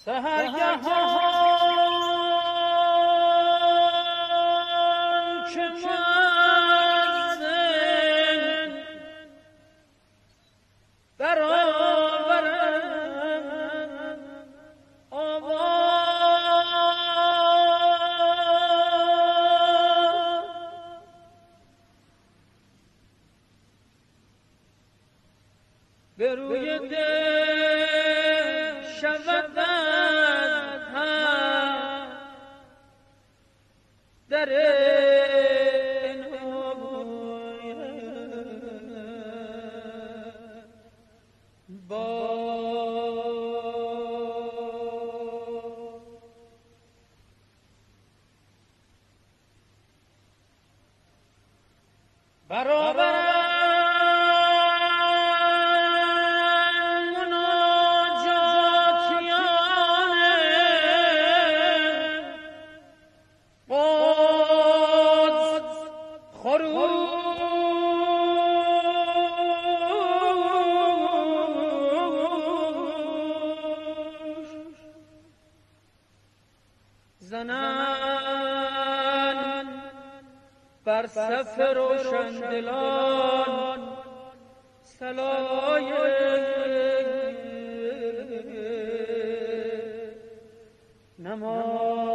سحرگهان چه مزن برآورند آواز به روی دل شود در زنان بر صف روشندلان صلای نماز.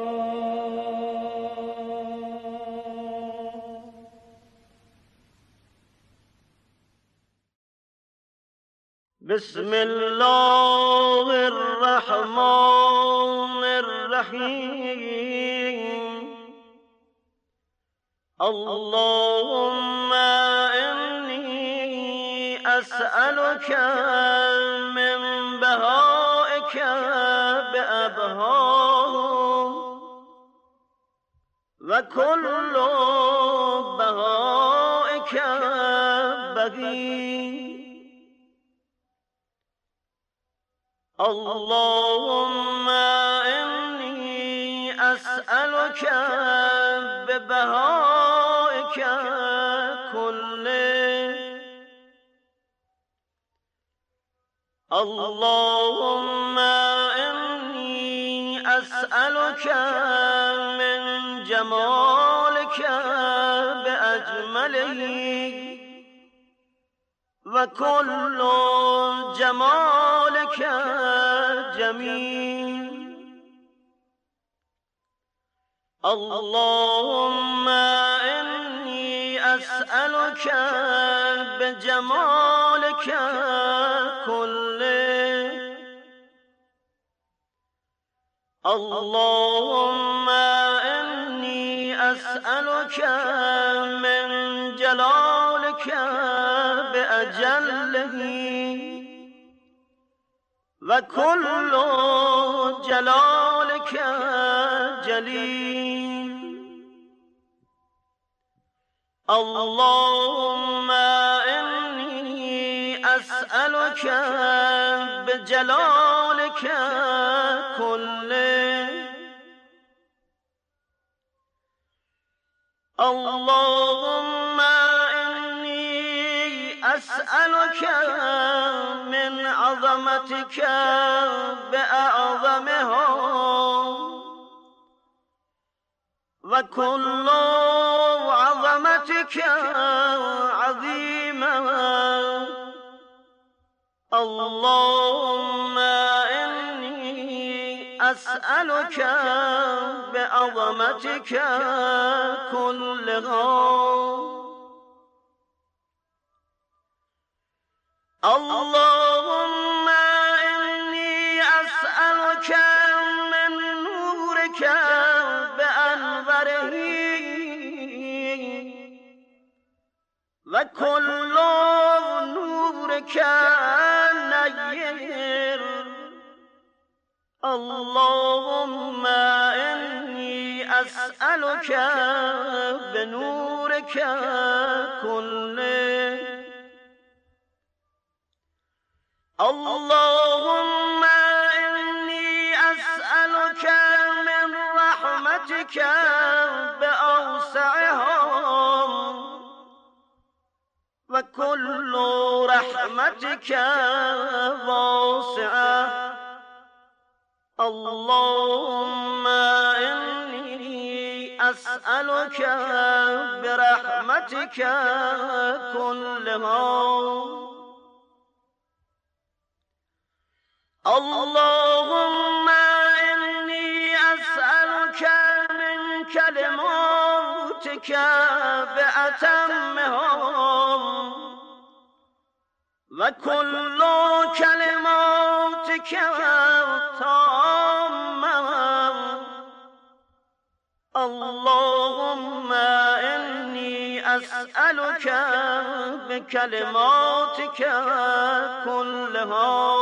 بسم الله الرحمن الرحیم. اللهم إني أسألك من بهائك بأبهاهم وكل بهائك بهي. اللهم إني أسألك ببهائك كله. اللهم إني أسألك من جمالك بأجمله وكل جمالك جميل. اللهم إني أسألك بجمالك كله. اللهم إني أسألك من جلالك بأجله وكل جلالك جليل. اللهم إني أسألك بجلالك كله. اللهم إني أسألك من عظمتك بأعظمها وكل عظمتك عظيما. اللهم إني أسألك بعظمتك كلها. اللهم إني أسألك من نورك بأنوره وكل نورك نير. اللهم إني أسألك بنورك كله. اللهم إني أسألك من رحمتك بأوسعها وكل رحمتك واسعة. اللهم إني أسألك برحمتك كلها اللهم إني أسألك من كلماتك بأتمها وكل كلماتك تامة اللهم إني أسألك بكلماتك كلها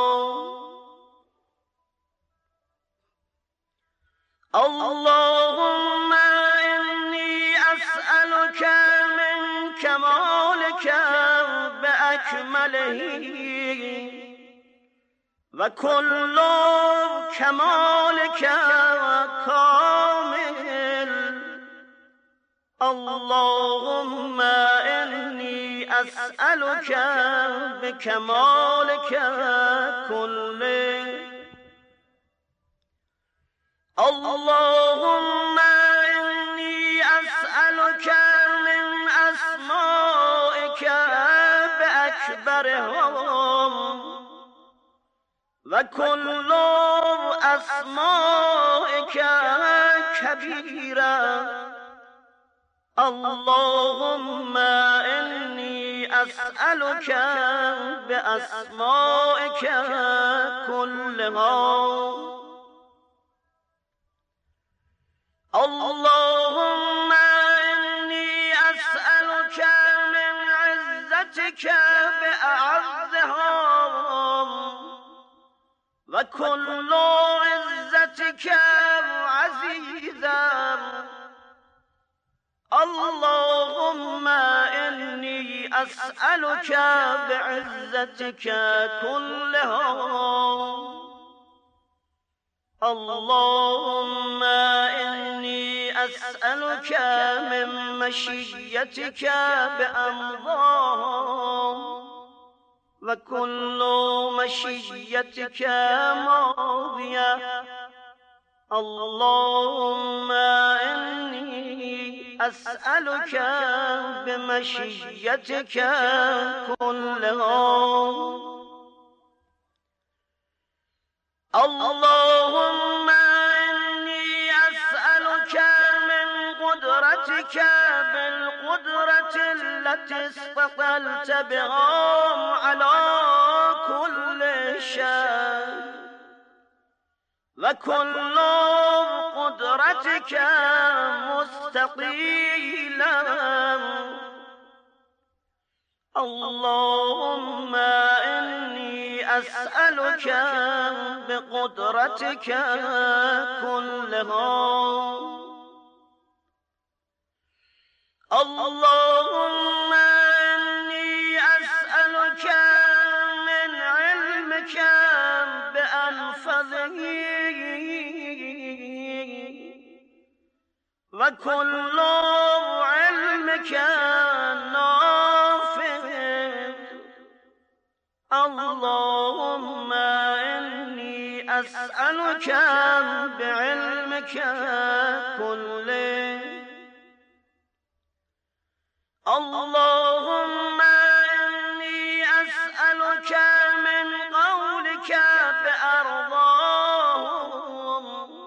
اللهم إني أسألك من كمالك بأكمله وكل كمالك كامل اللهم إني أسألك بكمالك كله اللهم إني أسألك من أسمائك بأكبرهم وكل أسمائك كبيرة اللهم إني أسألك بأسمائك كلها اللهم إني أسألك من عزتك بأعزها وكل عزتك عزيزا اللهم إني أسألك بعزتك كلها اللهم إني أسألك من مشيتك بأمضاها وكل مشيتك ماضية اللهم إني أسألك بمشيتك كلها اللهم إني أسألك من قدرتك بالقدرة التي استطلت بها على كل شيء وكل قدرتك مستطيلا اللهم إني أسألك بقدرتك كلها اللهم إني أسألك من علمك بأنفذه وكل علمك نافذ اللهم إني أسألك بعلمك كله اللهم إني أسألك من قولك بأرضاهم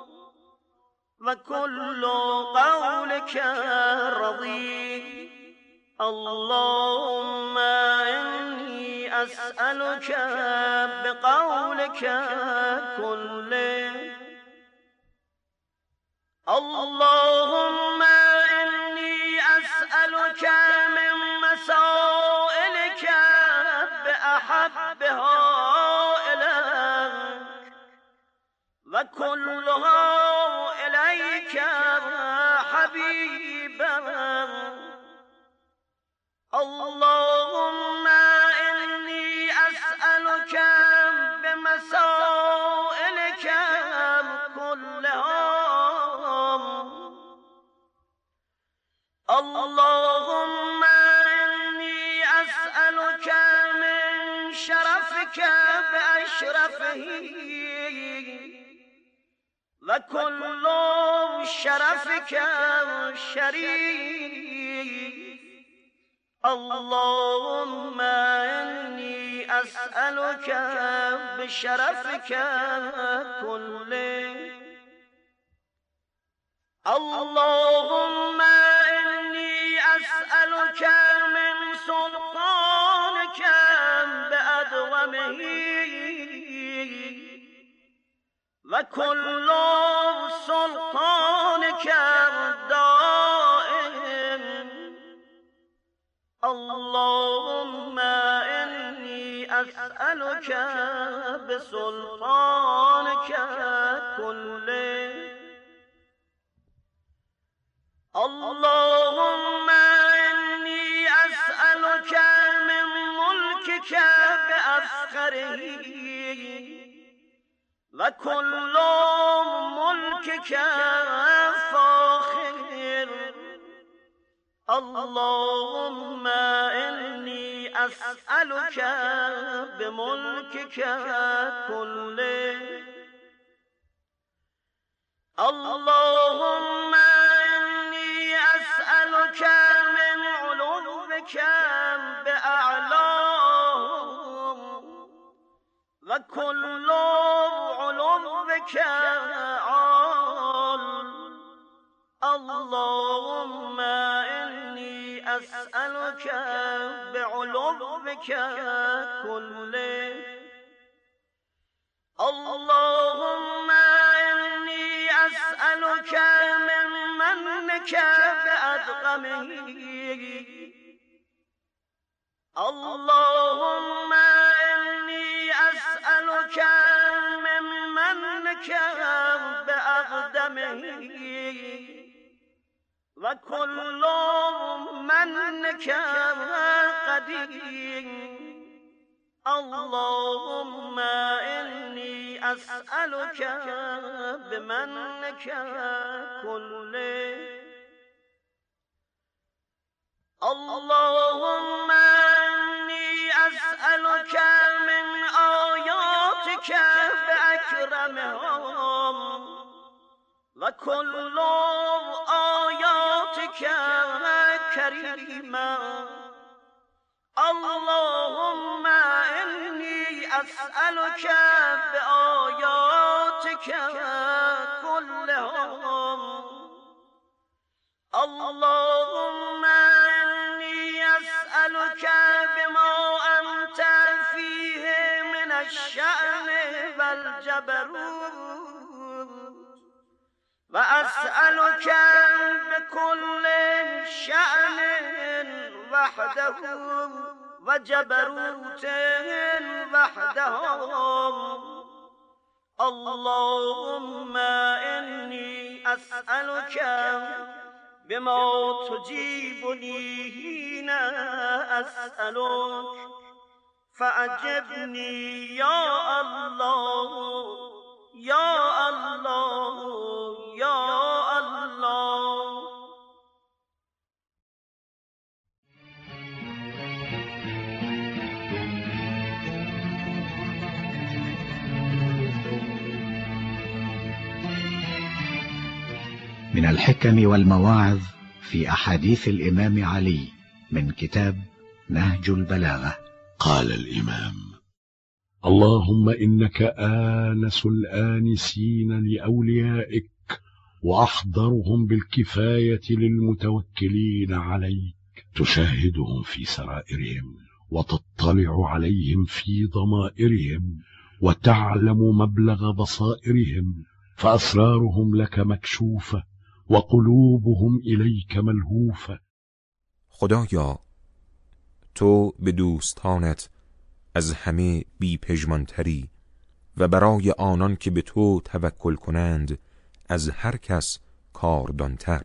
وكل قولك رضي اللهم إني أسألك بقولك كله اللهم إني أسألك من مسائلك بأحبها إليك وكلها إليك حبيبا اللهم إني أسألك بمسائلك كلها اللهم إني أسألك من شرفك بأشرفه كل شرفك شريف. اللهم إني أسألك بشرفك كله. اللهم إني أسألك من سلطانك بأدومه وكل سلطانك الدائم. اللهم إني أسألك بسلطانك كله. اللهم إني أسألك من ملكك بأفخره وكل ملكك فاخر. اللهم إني أسألك بملكك كله. اللهم إني أسألك من علوك بأعلاه وكل علوك عال. اللهم إني أسألك بعلوك كله. اللهم إني أسألك من منك بأدغمه. اللهم إني أسألك من منك بأقدمه وكل منك قديم. اللهم إني أسألك بمنك كله. اللهم إني أسألك من آياتك بأكرمهم وكل آياتك كريما. اللهم إني أسألك بآياتك كلهم. اللهم إني أسألك بما أنت فيه من الشأن والجبروت وأسألك بكل شأن وحده وجبروت وحده. اللهم إني أسألك بما تجيبني حين أسألك فأجبني يا الله يا الله يا الله. من الحكم والمواعظ في أحاديث الإمام علي من كتاب نهج البلاغة. قال الإمام: اللهم إنك آنس الآنسين لأوليائك وأحضرهم بالكفاية للمتوكلين عليك، تشاهدهم في سرائرهم وتطلع عليهم في ضمائرهم وتعلم مبلغ بصائرهم، فأسرارهم لك مكشوفة وقلوبهم إلیک ملهوفة. خدایا، تو به دوستانت از همه بی پژمانتری و برای آنان که به تو توکل کنند از هر کس کاردانتر.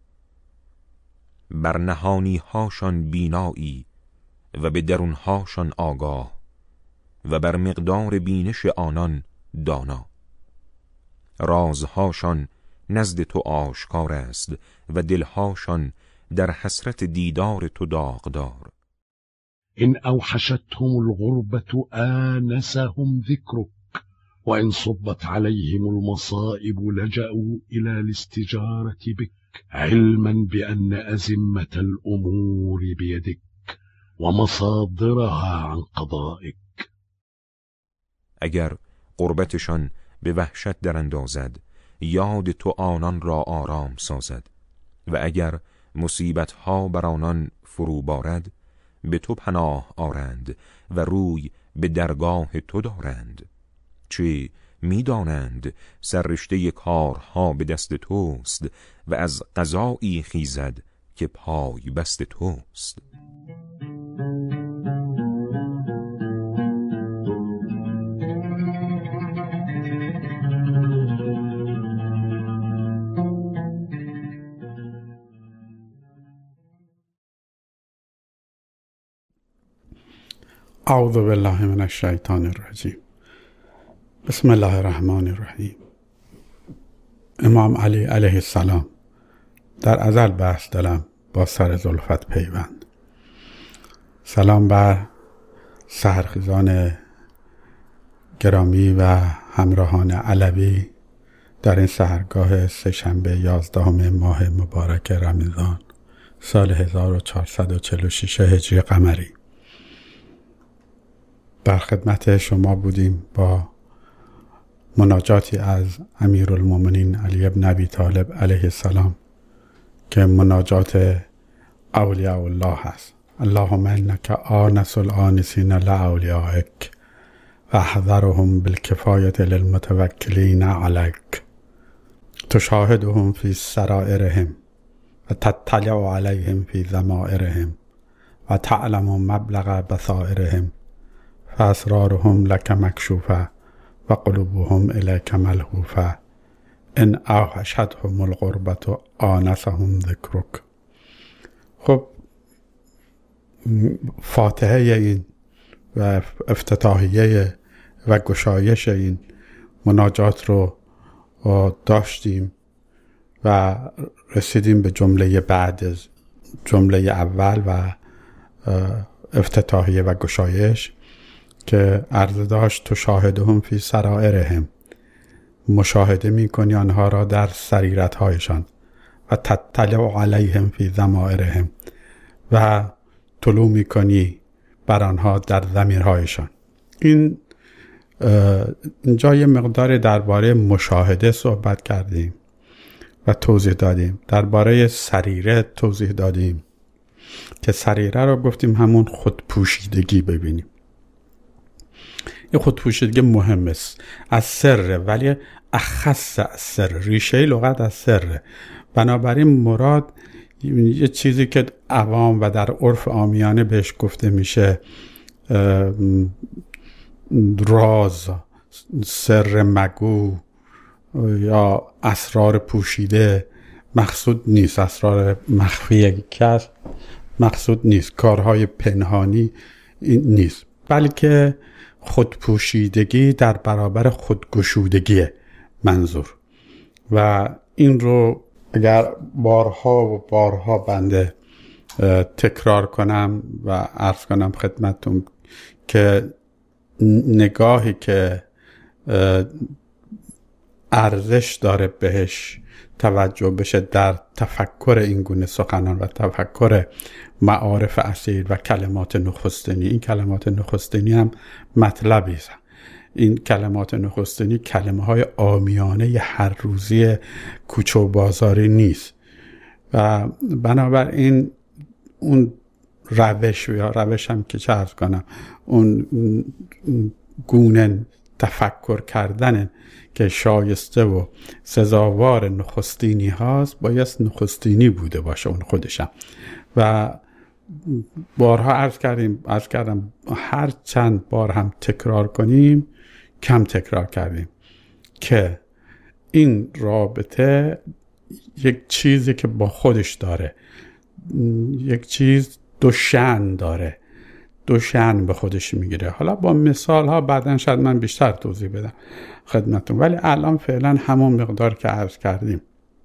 بر نهانی هاشان بینایی و به درونهاشان آگاه و بر مقدار بینش آنان دانا. رازهاشان نزد تو آشکار است و دلهاشان در حسرت دیدار تو داغدار. إن أوحشتهم الغربة آنسهم ذكرك وإن صبت عليهم المصائب لجأوا إلى الاستجارة بك، علما بأن أزمة الأمور بيدك ومصادرها عن قضائك. اگر قربتشان به وحشت در اندازد، یاد تو آنان را آرام سازد، و اگر مصیبتها بر آنان فرو بارد، به تو پناه آرند و روی به درگاه تو دارند. چه می‌دانند سررشته کارها به دست توست و از قضایی خیزد که پای بست توست. اعوذ بالله من الشیطان الرجیم. بسم الله الرحمن الرحیم. امام علی علیه السلام در ازل بست دلم با سر زلفت پیوند. سلام بر سحرخیزان گرامی و همراهان علوی در این سحرگاه سه‌شنبه 11 ماه مبارک رمضان سال 1446 هجری قمری. در خدمت شما بودیم با مناجاتی از امیرالمومنین علی بن ابی طالب علیه السلام که مناجات اولیاء الله هست. اللهم انک آنس الآنسین لاولیائک و احذرهم بالکفایة للمتوکلین علیک تشاهدهم فی سرائرهم و تطلع علیهم فی ضمائرهم و تعلم مبلغ بصائرهم فاسرارهم لك مکشوفه و قلوبهم الیک ملهوفه ان اوحشتهم الغربة آنسهم ذکرک. خب فاتحه این و افتتاحیه و گشایش این مناجات رو داشتیم و رسیدیم به جمله بعد از جمله اول و افتتاحیه و گشایش که عرض داشت تو شاهدهم فی سرائرهم، مشاهده میکنی آنها را در سریرتهایشان، و تطلع علیهم فی ضمائرهم و طلوع میکنی بر آنها در ضمیرهایشان. اینجا یه مقدار درباره مشاهده صحبت کردیم و توضیح دادیم. درباره سریره توضیح دادیم که سریره رو گفتیم همون خودپوشیدگی ببینیم. این خودپوشیدگی مهم است، از سره، ولی اخص از سر، ریشه لغت از سره. بنابراین مراد یه چیزی که عوام و در عرف عامیانه بهش گفته میشه راز، سر مگو یا اسرار پوشیده مقصود نیست. اسرار مخفی کس مقصود نیست، کارهای پنهانی نیست، بلکه خودپوشیدگی در برابر خودگشودگی منظور. و این رو اگر بارها و بارها بنده تکرار کنم و عرض کنم خدمتتون که نگاهی که ارزش داره بهش توجه بشه در تفکر این گونه سخنان و تفکر معارف اصیل و کلمات نخستینی. این کلمات نخستینی هم مطلبی است. این کلمات نخستینی کلمه های عامیانه هر روزی کوچه و بازاری نیست و بنابراین اون روش یا روش هم که چه عرض کنم اون گونه تفکر کردن که شایسته و سزاوار نخستینی هاست باید نخستینی بوده باشه اون خودشم. و بارها عرض کردم هر چند بار هم تکرار کنیم کم تکرار کردیم که این رابطه یک چیزی که با خودش داره، یک چیز دو شأن داره، دو شأن به خودش میگیره. حالا با مثال ها بعداً شاید من بیشتر توضیح بدم خدمتتون، ولی الان فعلا همون مقدار که عرض کردیم.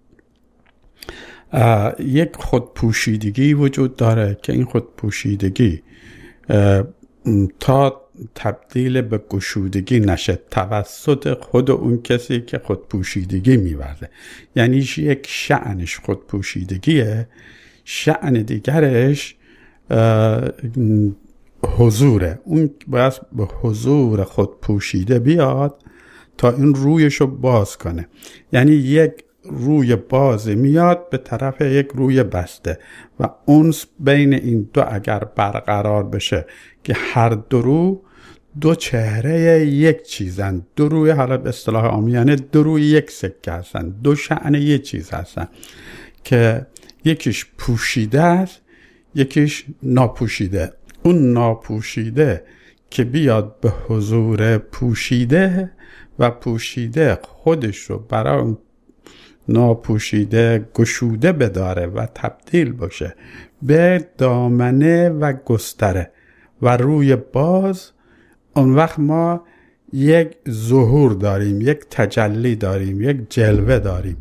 یک خودپوشیدگی وجود داره که این خودپوشیدگی تا تبدیل به گشودگی نشه توسط خود اون کسی که خودپوشیدگی می‌ورزه. یعنی یک شأنش خودپوشیدگیه، شأن دیگرش حضوره. اون باید به حضور خودپوشیده بیاد تا این رویشو باز کنه. یعنی یک روی باز میاد به طرف یک روی بسته و اونس بین این دو اگر برقرار بشه که هر دو رو دو چهره یک چیزن، دو روی، حالا به اصطلاح عامیانه دو روی یک سکه هستن، دو شأن یک چیز هستن که یکیش پوشیده است یکیش ناپوشیده. اون ناپوشیده که بیاد به حضور پوشیده و پوشیده خودش رو برای ناپوشیده گشوده بداره و تبدیل بشه به دامنه و گستره و روی باز، اون وقت ما یک ظهور داریم، یک تجلی داریم، یک جلوه داریم.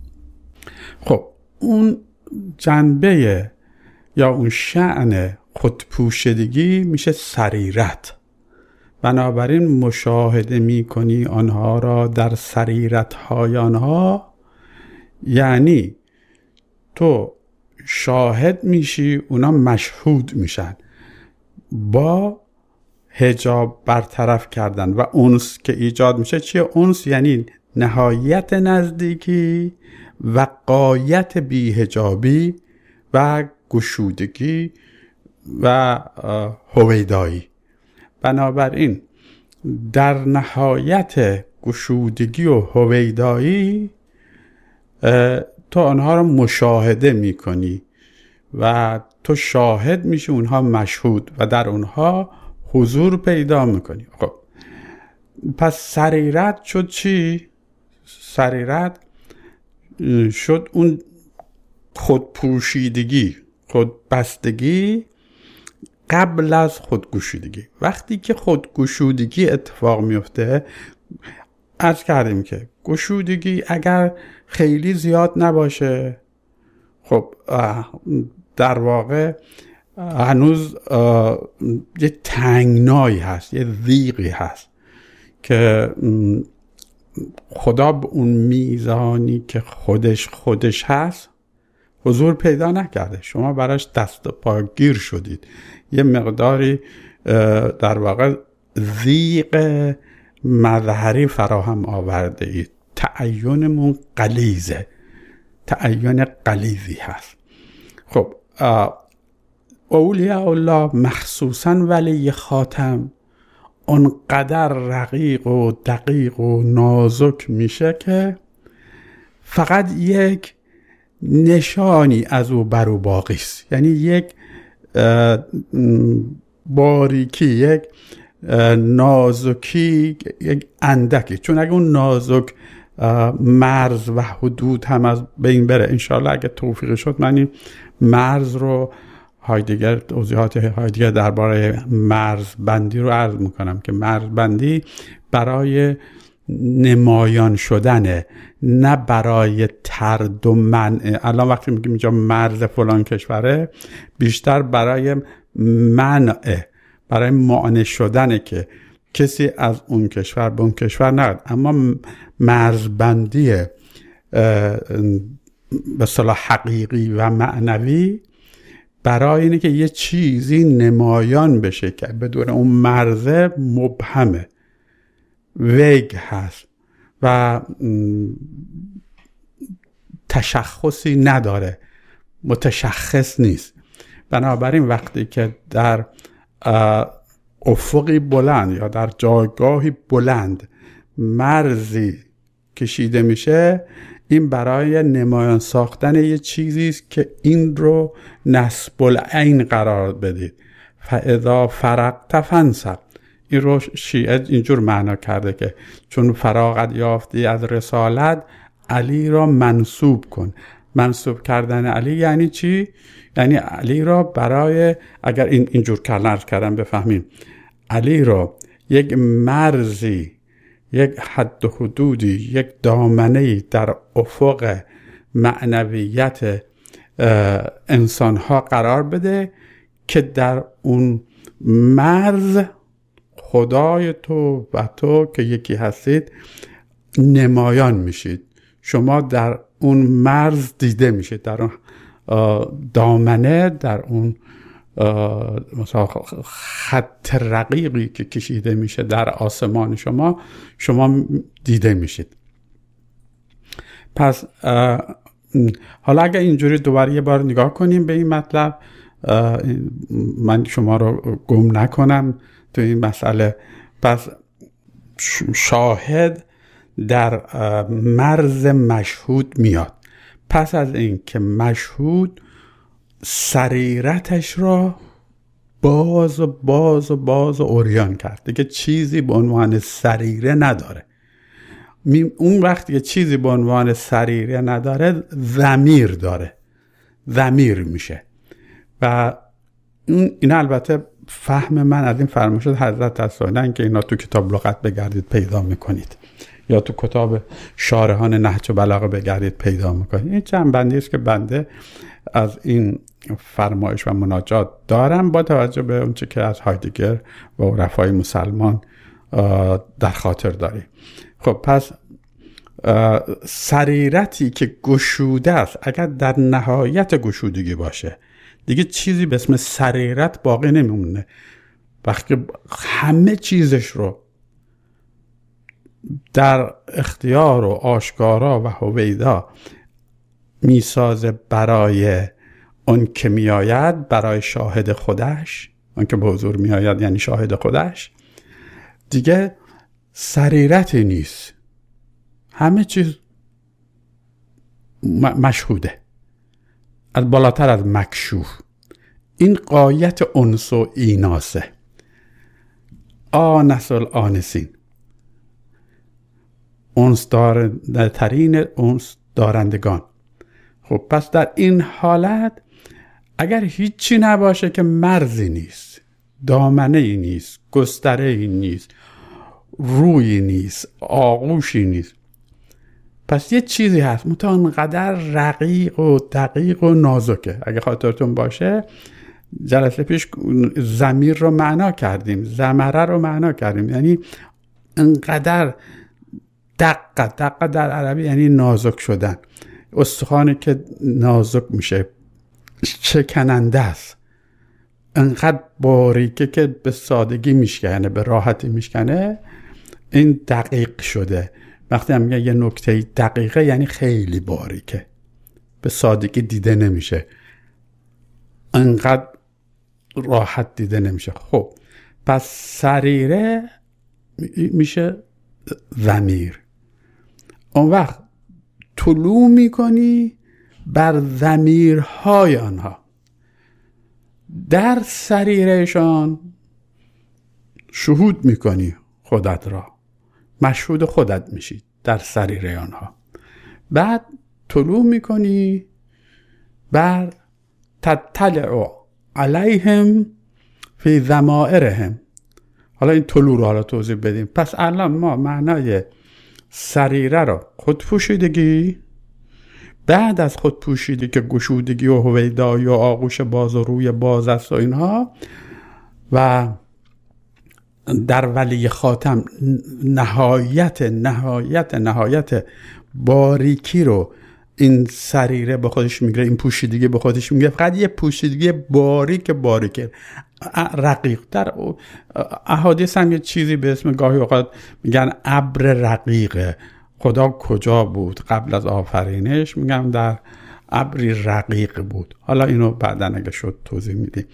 خب اون جنبه یا اون شأن خودپوشیدگی میشه سریرت. بنابراین مشاهده میکنی آنها را در سریرت‌های آنها، یعنی تو شاهد میشی، اونا مشهود میشن با حجاب برطرف کردن و انس که ایجاد میشه. چیه انس؟ یعنی نهایت نزدیکی و غایت بی‌حجابی و گشودگی و هویدایی. بنابراین در نهایت گشودگی و هویدایی تو آنها رو مشاهده میکنی و تو شاهد میشی، اونها مشهود و در اونها حضور پیدا میکنی. خب پس سریرت شد چی؟ سریرت شد اون خودپوشیدگی، خودبستگی قبل از خودگشودگی. وقتی که خودگشودگی اتفاق میفته، عرض کردیم که گشودگی اگر خیلی زیاد نباشه، خب در واقع هنوز یه تنگنایی هست، یه ضیقی هست که خدا به اون میزانی که خودش هست حضور پیدا نکرده. شما براش دست و پاگیر شدید، یه مقداری در واقع ضیق مظهری فراهم آورده اید. تعینمون غلیظه، تعین غلیظی هست. خب اولیاء الله مخصوصا ولی خاتم اونقدر رقیق و دقیق و نازک میشه که فقط یک نشانی از او بر او باقی است. یعنی یک باریکی، یک نازکی، یک اندکی. چون اگه اون نازک مرز و حدود هم از بین بره، انشاءالله اگه توفیق شد من این مرز رو هایدگر توضیحات هایدگر درباره مرز بندی رو عرض میکنم که مرز بندی برای نمایان شدنه، نه برای طرد و منع. الان وقتی میگیم اینجا مرز فلان کشوره، بیشتر برای منع، برای مانع شدنه که کسی از اون کشور به اون کشور نرد. اما مرزبندی به اصطلاح حقیقی و معنوی برای اینه که یه چیزی نمایان بشه که بدون اون مرزه مبهمه، ویگ هست و تشخصی نداره، متشخص نیست. بنابراین وقتی که در افقی بلند یا در جایگاهی بلند مرزی کشیده میشه، این برای نمایان ساختن یه چیزی است که این رو نسب العین قرار بدید. فاذا فرغت فانصب. این رو شیعه اینجور معنا کرده که چون فراغت یافتی از رسالت، علی را منصوب کن. منصوب کردن علی یعنی چی؟ یعنی علی را برای، اگر اینجور کردن بفهمیم، علی را یک مرزی، یک حد و حدودی، یک دامنه‌ای در افق معنویت انسانها قرار بده که در اون مرز خدای تو و تو که یکی هستید نمایان میشید. شما در اون مرز دیده میشید، در اون دامنه، در اون مثلا خط رقیقی که کشیده میشه در آسمان شما دیده میشید. پس حالا اگر اینجوری دوباره یه بار نگاه کنیم به این مطلب، من شما رو گم نکنم تو این مسئله. پس شاهد در مرز مشهود میاد. پس از این که مشهود سریرتش را باز و عریان کرد، دیگه چیزی به عنوان سریره نداره. اون وقتی که چیزی به عنوان سریره نداره ضمیر داره، ضمیر میشه. و این البته فهم من از این فرمایش حضرت هست، نه اینکه اینا تو کتاب لغت بگردید پیدا میکنید یا تو کتاب شارحان نهج بلاغه بگردید پیدا میکنید. این جنبندی است که بنده از این فرمایش و مناجات دارم با توجه به اون چه که از هایدگر و عرفای مسلمان در خاطر داریم. خب پس سریرتی که گشوده است اگر در نهایت گشودگی باشه دیگه چیزی به اسم سریرت باقی نمیمونه. وقتی همه چیزش رو در اختیار و آشکارا و هویدا میسازه برای اون که میآید، برای شاهد خودش، اون که به حضور میآید یعنی شاهد خودش، دیگه سریرتی نیست، همه چیز مشهوده، از بالاتر از مکشوف. این غایت انس و ایناسه، آنس الآنسین، انس دارندترین انس دارندگان. خب پس در این حالت اگر هیچی نباشه که مرزی نیست، دامنه ای نیست، گستره ای نیست، روی نیست، آغوشی نیست، پس یه چیزی هست منتها انقدر رقیق و دقیق و نازکه. اگه خاطرتون باشه جلسه پیش ضمیر رو معنا کردیم، ضمره رو معنا کردیم، یعنی انقدر دقه در عربی یعنی نازک شدن. استخوانی که نازک میشه شکننده است، انقدر باریکه که به سادگی میشکنه، به راحتی میشکنه. این دقیق شده. وقتی هم میگه یه نکته دقیقه یعنی خیلی باریکه، به سادگی دیده نمیشه، انقدر راحت دیده نمیشه. خب پس سریره میشه ضمیر. اون وقت طلوع میکنی بر ضمیرهای آنها، در سریرهشان شهود میکنی خودت را، مشهود خودت میشی در سریره آنها. بعد طلوع میکنی بر تطلع علیهم فی ضمائرهم. حالا این طلوع رو حالا توضیح بدیم. پس الان ما معنای سریره رو خودپوشیدگی، بعد از خودپوشیدگی که گشودگی و هویدایی و آغوش باز و روی باز است و اینها، و در ولی خاتم نهایت باریکی رو این سریره به خودش میگیره، این پوشیدگی به خودش میگیره. فقط یه پوشیدگی باریک رقیق. در احادیث هم یه چیزی به اسم گاهی اوقات میگن ابر رقیقه. خدا کجا بود قبل از آفرینش؟ میگم در ابری رقیق بود. حالا اینو بعداً اگه شد توضیح میدیم.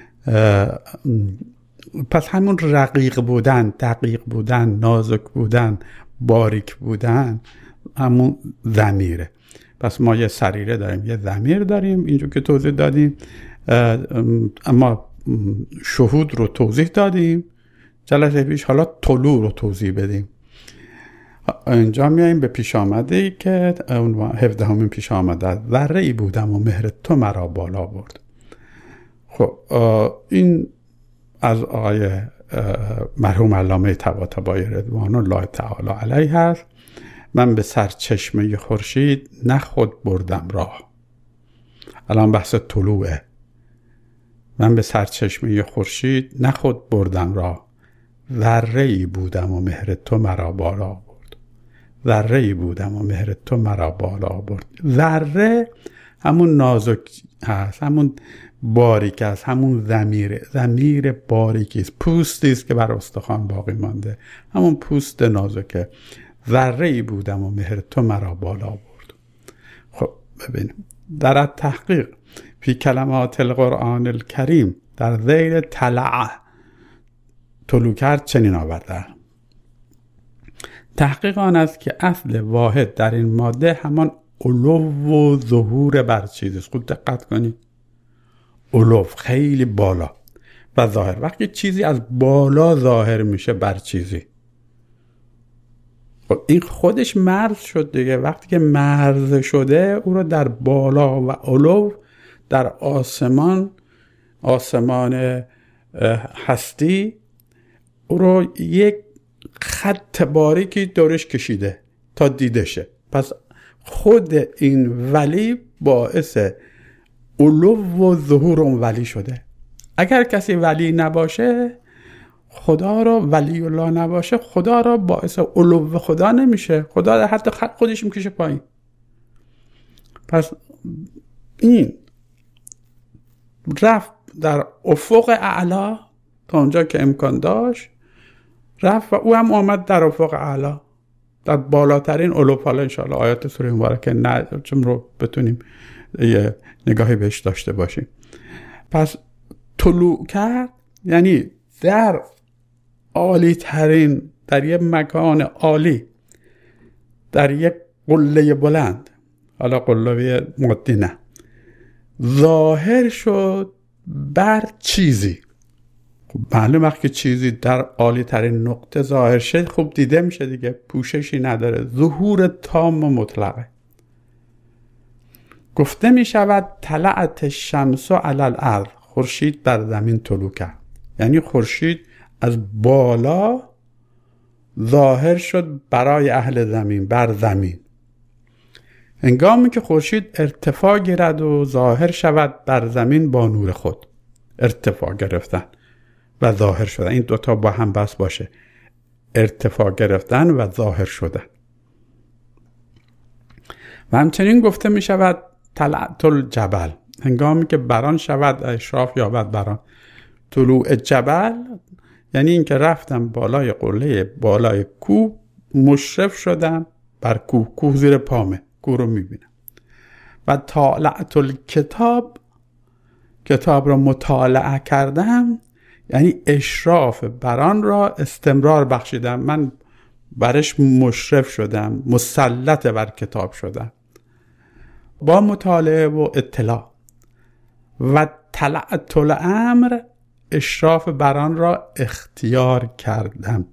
پس همون رقیق بودن، دقیق بودن، نازک بودن، باریک بودن همون ضمیره. پس ما یه سریره داریم، یه ضمیر داریم، اینجور که توضیح دادیم. اما شهود رو توضیح دادیم جلسه پیش، حالا طلوع رو توضیح بدیم. اینجا میاییم به پیش آمده که 17 پیش آمده، ذره ای بودم و مهر تو مرا بالا برد. خب این از آقای مرحوم علامه طباطبایی رضوان الله تعالی علیه هست. من به سرچشمه خورشید نه خود بردم راه. الان بحث طلوعه. من به سرچشمه خورشید نه خود بردم راه، ذره‌ای بودم و مهر تو مرا بالا برد. ذره‌ای بودم و مهر تو مرا بالا برد. ذره همون نازک هست، همون باریک است، همون ضمیر باریکی است، پوستی است که بر استخوان باقی مانده، همون پوست نازکه. ذره‌ای بودم و مهر تو مرا بالا برد. خب ببینیم در التحقیق فی کلمات القرآن الکریم در ذیل طلوع کرد چنین آورده: تحقیق آن است که اصل واحد در این ماده همان علو و ظهور بر چیز است. خوب دقت کنید، علو خیلی بالا و ظاهر. وقتی چیزی از بالا ظاهر میشه بر چیزی، خب این خودش مرز شد دیگه. وقتی که مرز شده او رو در بالا و علو در آسمان هستی او رو یک خط باریکی دورش کشیده تا دیده شه. پس خود این ولی باعث علو و ظهور اون ولی شده. اگر کسی ولی نباشه، خدا را ولی الله نباشه، خدا را باعث علو خدا نمیشه. خدا در حد خط خودش میکشه پایین. پس این رفت در افق اعلا تا اونجا که امکان داشت رفت و او هم آمد در افق اعلا، در بالاترین علو. حالا انشاءالله آیات سوره مبارکه نجم رو بتونیم یه نگاهی بهش داشته باشیم. پس طلوع کرد یعنی در عالی ترین، در یک مکان عالی، در یک قله بلند، حالا قله مادی نه، ظاهر شد بر چیزی. خب معلوم وقتی که چیزی در عالی ترین نقطه ظاهر شد خوب دیده میشه دیگه، پوششی نداره، ظهور تام و مطلقه. گفته می شود طلعت الشمس علی الارض، خورشید بر زمین طلوع کرد. یعنی خورشید از بالا ظاهر شد برای اهل زمین، بر زمین. هنگامی که خورشید ارتفاع گیرد و ظاهر شود بر زمین با نور خود، ارتفاع گرفتن و ظاهر شدن، این دوتا با هم بس باشه، ارتفاع گرفتن و ظاهر شدن. و همچنین گفته می شود طلعت الجبل، هنگامی که بران شود، اشراف یابد بران. طلوع جبل یعنی این که رفتم بالای قله، بالای کوه، مشرف شدم بر کوه، کوه زیر پامه، کوه رو می بینم. و طالعت الکتاب، کتاب را مطالعه کردم یعنی اشراف بران را استمرار بخشیدم، من برش مشرف شدم، مسلط بر کتاب شدم با مطالعه و اطلاع. و طلعت الامر، اشراف بران را اختیار کردم.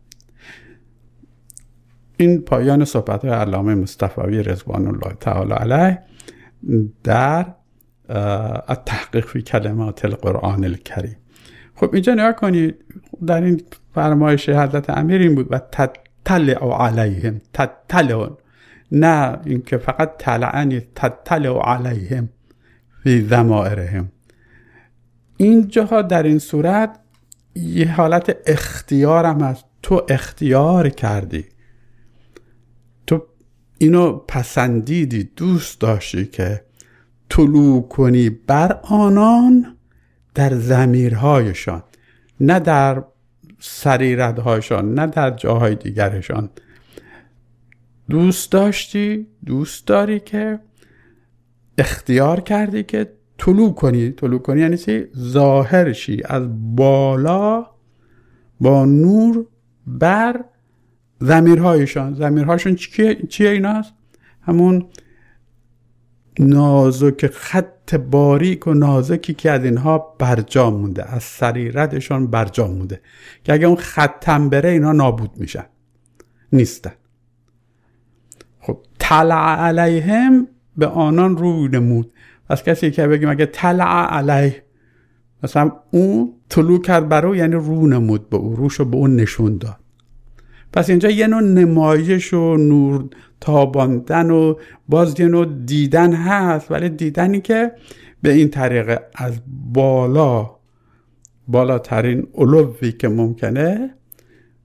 این پایان صحبت‌های علامه مصطفوی رضوان الله تعالی علیه در التحقیق فی کلمات القرآن الکریم. خب اینجا نگاه کنید، در این فرمایش حضرت امیر این بود و تطلع علیهم، تطلع، نه اینکه فقط طلعنی، تطلع علیهم فی ضمائرهم. اینجا در این صورت یه حالت اختیار هم هست. تو اختیار کردی، تو اینو پسندیدی، دوست داشتی که طلوع کنی بر آنان در ضمیرهایشان، نه در سریرتهایشان، نه در جاهای دیگرشان. دوست داری که اختیار کردی که طلوع کنی. طلوع کنی یعنی چی؟ ظاهر شی از بالا با نور بر ضمیرهایشان. ضمیرهایشان چیه ایناست؟ همون نازک خط باریک و نازکی که از اینها برجا مونده، از سریرتشان برجا مونده که اگه اون خطم بره اینا نابود میشن، نیستن. خب طلع علیهم، به آنان روی نمود. از کسی که بگیم اگه طلع علیه، مثلا اون طلوع کرد بر او یعنی رو نمود به او، روشو به اون نشون داد. پس اینجا یه نوع نمایش و نور تاباندن و باز یه نوع دیدن هست، ولی دیدنی که به این طریقه از بالاترین علوی که ممکنه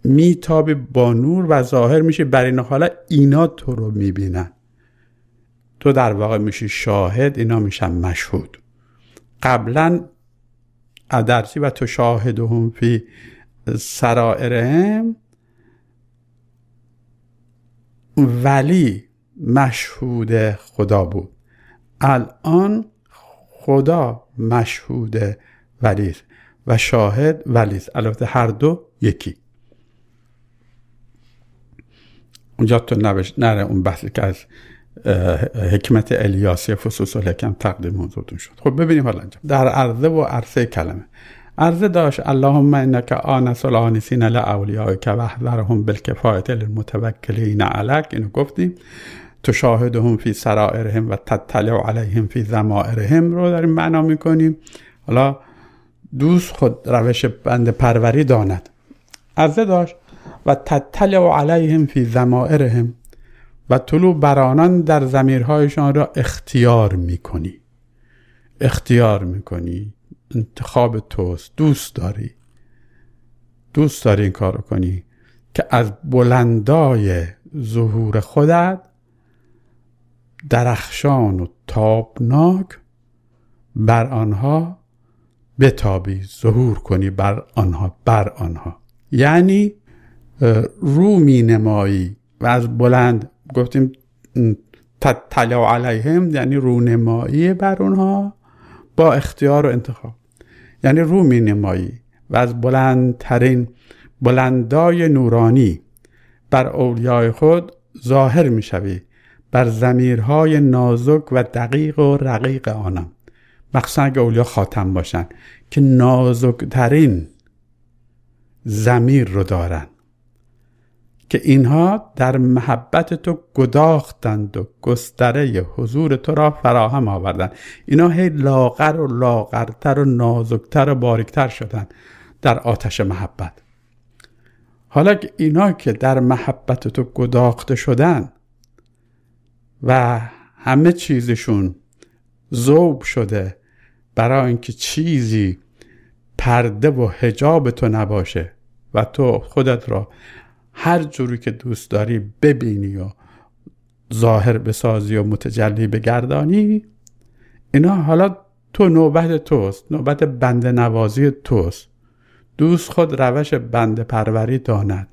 میتابی با نور و ظاهر میشی بر این حالا اینا تو رو میبینن. تو در واقع میشی شاهد، اینا میشن مشهود. قبلا ادرسی و تو شاهدهم فی سرائرهم، ولی مشهود خدا بود. الان خدا مشهود ولی و شاهد ولی، البته هر دو یکی. اونجا تو نره اون بحثی که از حکمت الیاسی فصوص الحکم تقدیم موضوعتون شد. خب ببینیم حالا اینجا در عرضه و عرصه کلمه. عرضه داشت اللهم انک آنس الانسین لاولیائک و احذرهم بالکفایة للمتوکلین علیک، اینو گفتیم. تشاهدهم فی سرائرهم و تطلع علیهم فی ضمائرهم رو داریم معنا میکنیم. حالا دوست خود روش بنده پروری داند. عرضه داشت و تطلع علیهم فی ضمائرهم، و طلوع بر آنان در ضمیرهایشان را اختیار میکنی. انتخاب توست، دوست داری این کار رو کنی که از بلندای ظهور خودت درخشان و تابناک بر آنها بتابی، ظهور کنی بر آنها. یعنی رو می نمایی و از بلند، گفتیم تطلع علیهم یعنی رونمایی بر اونها با اختیار و انتخاب، یعنی رو می نمایی و از بلندترین بلندای نورانی بر اولیای خود ظاهر می شوی، بر ضمیرهای نازک و دقیق و رقیق آنم، مخصوصا اگه اولیا خاتم باشن که نازکترین ضمیر رو دارن، که اینها در محبت تو گداختند و گستره حضور تو را فراهم آوردند. اینا هی لاغر و لاغرتر و نازکتر و باریکتر شدن در آتش محبت. حالا که اینا که در محبت تو گداخته شدن و همه چیزشون ذوب شده برای اینکه چیزی پرده و حجاب تو نباشه و تو خودت را هر جوری که دوست داری ببینی و ظاهر بسازی و متجلی بگردانی، اینا حالا تو نوبت توست، نوبت بنده نوازی توست. دوست خود روش بنده پروری داند.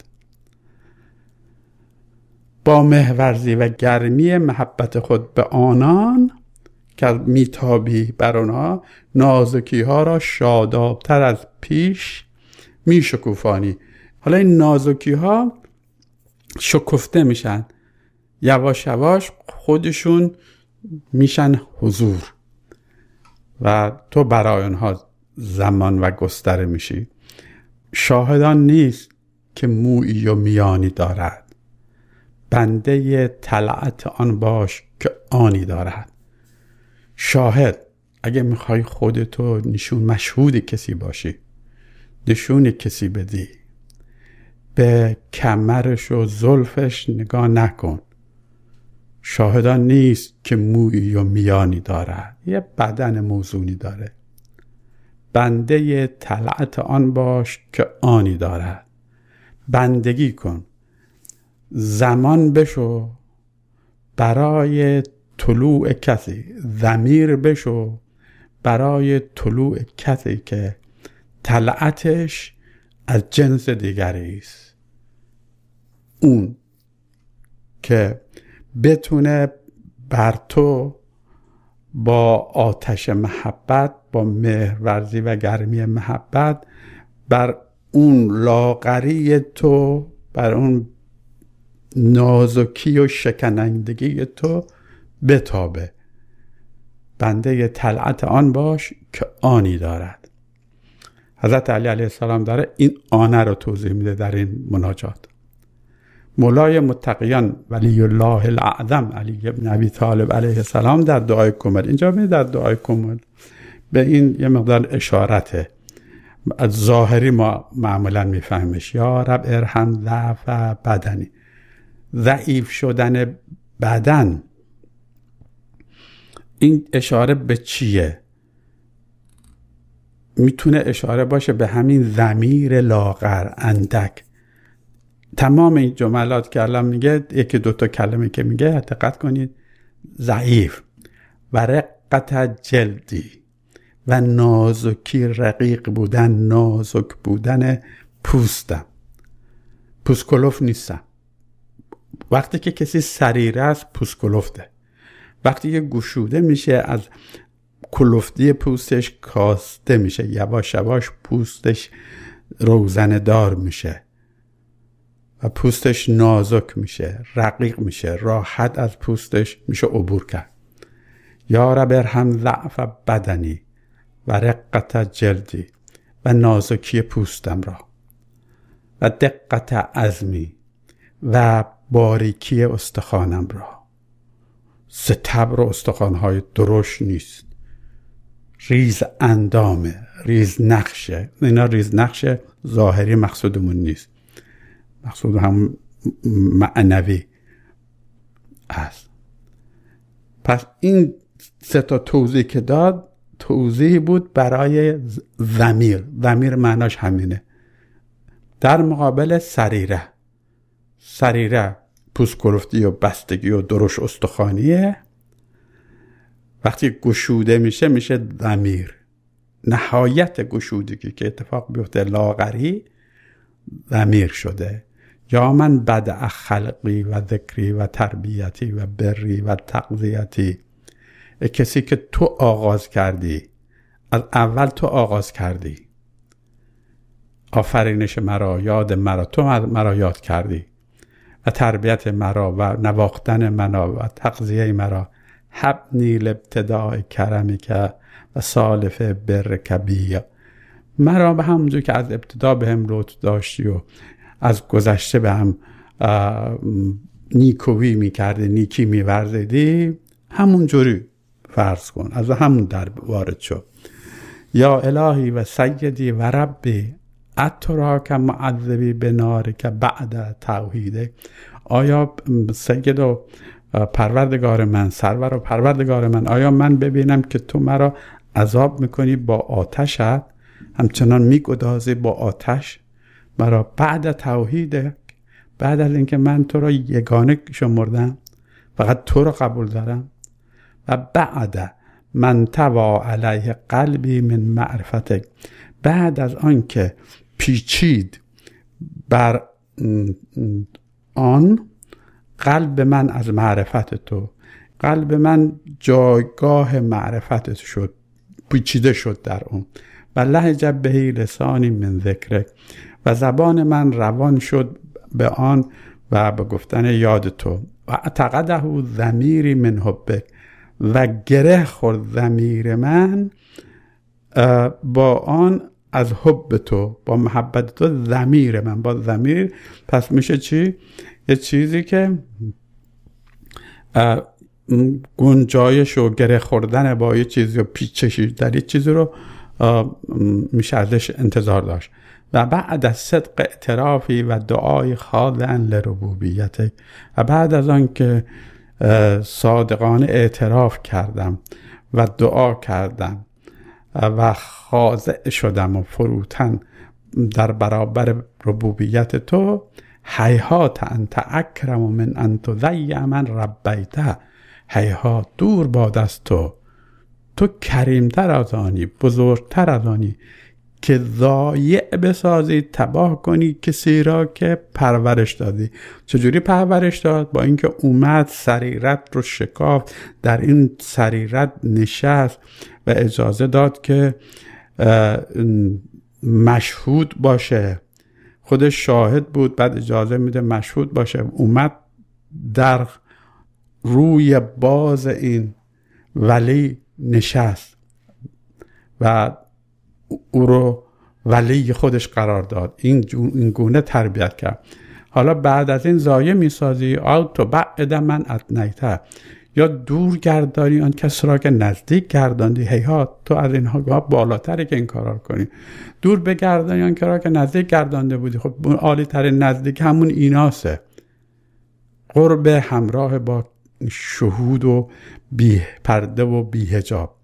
با محورزی و گرمی محبت خود به آنان که میتابی بر آنها، نازکی ها را شادابتر از پیش می شکوفانی. حالا این نازکی ها شکفته میشن، یواش یواش خودشون میشن حضور و تو برای آنها زمان و گستره میشی. شاهدان نیست که مویی و میانی دارد، بنده طلعت آن باش که آنی دارد. شاهد اگه میخوای خودتو مشهود کسی باشی، نشون کسی بدی، به کمرش و زلفش نگاه نکن. شاهدان نیست که مویی و میانی دارد، یه بدن موزونی داره. بنده طلعت آن باش که آنی دارد. بندگی کن، زمان بشو برای طلوع کسی، ضمیر بشو برای طلوع کسی که طلعتش از جنس دیگری است. اون که بتونه بر تو با آتش محبت، با مهرورزی و گرمی محبت بر اون لاغری تو، بر اون نازکی و شکنندگی تو بتابه. بنده طلعت آن باش که آنی دارد. حضرت علی علیه السلام داره این آنه رو توضیح میده در این مناجات. مولای متقیان ولی الله الاعظم علی ابن ابی طالب علیه السلام در دعای کمل، اینجا می در دعای کمل به این یه مقدار اشارته. از ظاهری ما معمولا میفهمش یا رب ارحم ضعف بدنی، ضعیف شدن بدن. این اشاره به چیه؟ میتونه اشاره باشه به همین ضمیر لاغر اندک، تمام این جملات که الان میگه، یکی دوتا کلمه که میگه دقت کنید، ضعیف و رقت جلدی و نازکی، رقیق بودن، نازک بودن پوستم، پوست کلفت نیستم. وقتی که کسی سریره است پوست کلفته. وقتی که گشوده میشه از کلفتی پوستش کاسته میشه، یواش یواش پوستش روزنه دار میشه و پوستش نازک میشه، رقیق میشه، راحت از پوستش میشه عبور کرد. یا رب ارحم ضعف بدنی و رقت جلدی و نازکی پوستم را و دقت عظمی و باریکی استخوانم را. ستبر و استخوانهای درشت نیست، ریز اندامه، ریز نقشه. اینا ریز نقشه ظاهری مقصودمون نیست، مقصود هم معنوی است. پس این سه تا توضیح که داد توضیح بود برای ضمیر. ضمیر معناش همینه. در مقابل سریره پوست کلفتی و بستگی و درشت استخوانیه. وقتی گشوده میشه ضمیر. نهایت گشودگی که اتفاق بیفته لاغری ضمیر شده. یا من بدع خلقی و ذکری و تربیتی و بری و تغذیتی، کسی که تو آغاز کردی، از اول تو آغاز کردی، آفرینش مرا، یاد مرا، تو مرا یاد کردی و تربیت مرا و نواختن مرا و تغذیه مرا. حبنی لابتداء کرمک و سالف برک بی، مرا به همونجور که از ابتدا به هم لطف داشتی و از گذشته به هم نیکویی میکردی، نیکی میورزیدی، همونجوری فرض کن، از همون در وارد شو. یا الهی و سیدی و ربی اتراک معذبی بنارک بعد توحیده. آیا سید و پروردگار من، سرور و پروردگار من، آیا من ببینم که تو مرا عذاب میکنی با آتشت، همچنان میگدازی با آتش مرا بعد توحیده، بعد از اینکه من تو را یگانه شمردم، فقط تو را قبول دارم، و بعد من توا علیه قلبی من معرفتک، بعد از آن که پیچید بر آن قلب من از معرفت تو، قلب من جایگاه معرفت شد، پیچیده شد در اون. و لهج بهی لسانی من ذکرک، و زبان من روان شد به آن و به گفتن یاد تو. و اعتقده ضمیری من حبک، و گره خورد ضمیر من با آن از حب تو، با محبت تو. ضمیر من با ضمیر، پس میشه چی؟ یه چیزی که گنجایش و گره خوردن با یه چیزی و پیچشی در یه چیزی رو میشه ازش انتظار داشت. و بعد از صدق اعترافی و دعای خاضعا لربوبیتک، و بعد از آن که صادقانه اعتراف کردم و دعا کردم و خاضع شدم و فروتن در برابر ربوبیت تو، هیهات انت اکرم من انت ضیع من ربیته، هیهات دور باد از تو، تو کریمتر از آنی، بزرگتر از آنی که ضایع بسازی، تباه کنی کسی را که پرورش دادی. چجوری پرورش داد؟ با اینکه اومد سریرت رو شکافت، در این سریرت نشست و اجازه داد که مشهود باشه، خودش شاهد بود، بعد اجازه میده مشهود باشه. اومد در روی باز این ولی نشست و او رو ولی خودش قرار داد، این گونه تربیت کرد. حالا بعد از این ضایع میسازی، تو بعد من ادنیته، یا دور گردانی آن کس را که نزدیک گرداندی. هیهات تو از اینها بالاتری که این کارا کنی، دور بگردانی آن کس را که نزدیک گردانده بودی. خب عالی ترین نزدیک همون ایناسه، قرب همراه با شهود و بی پرده و بی حجاب.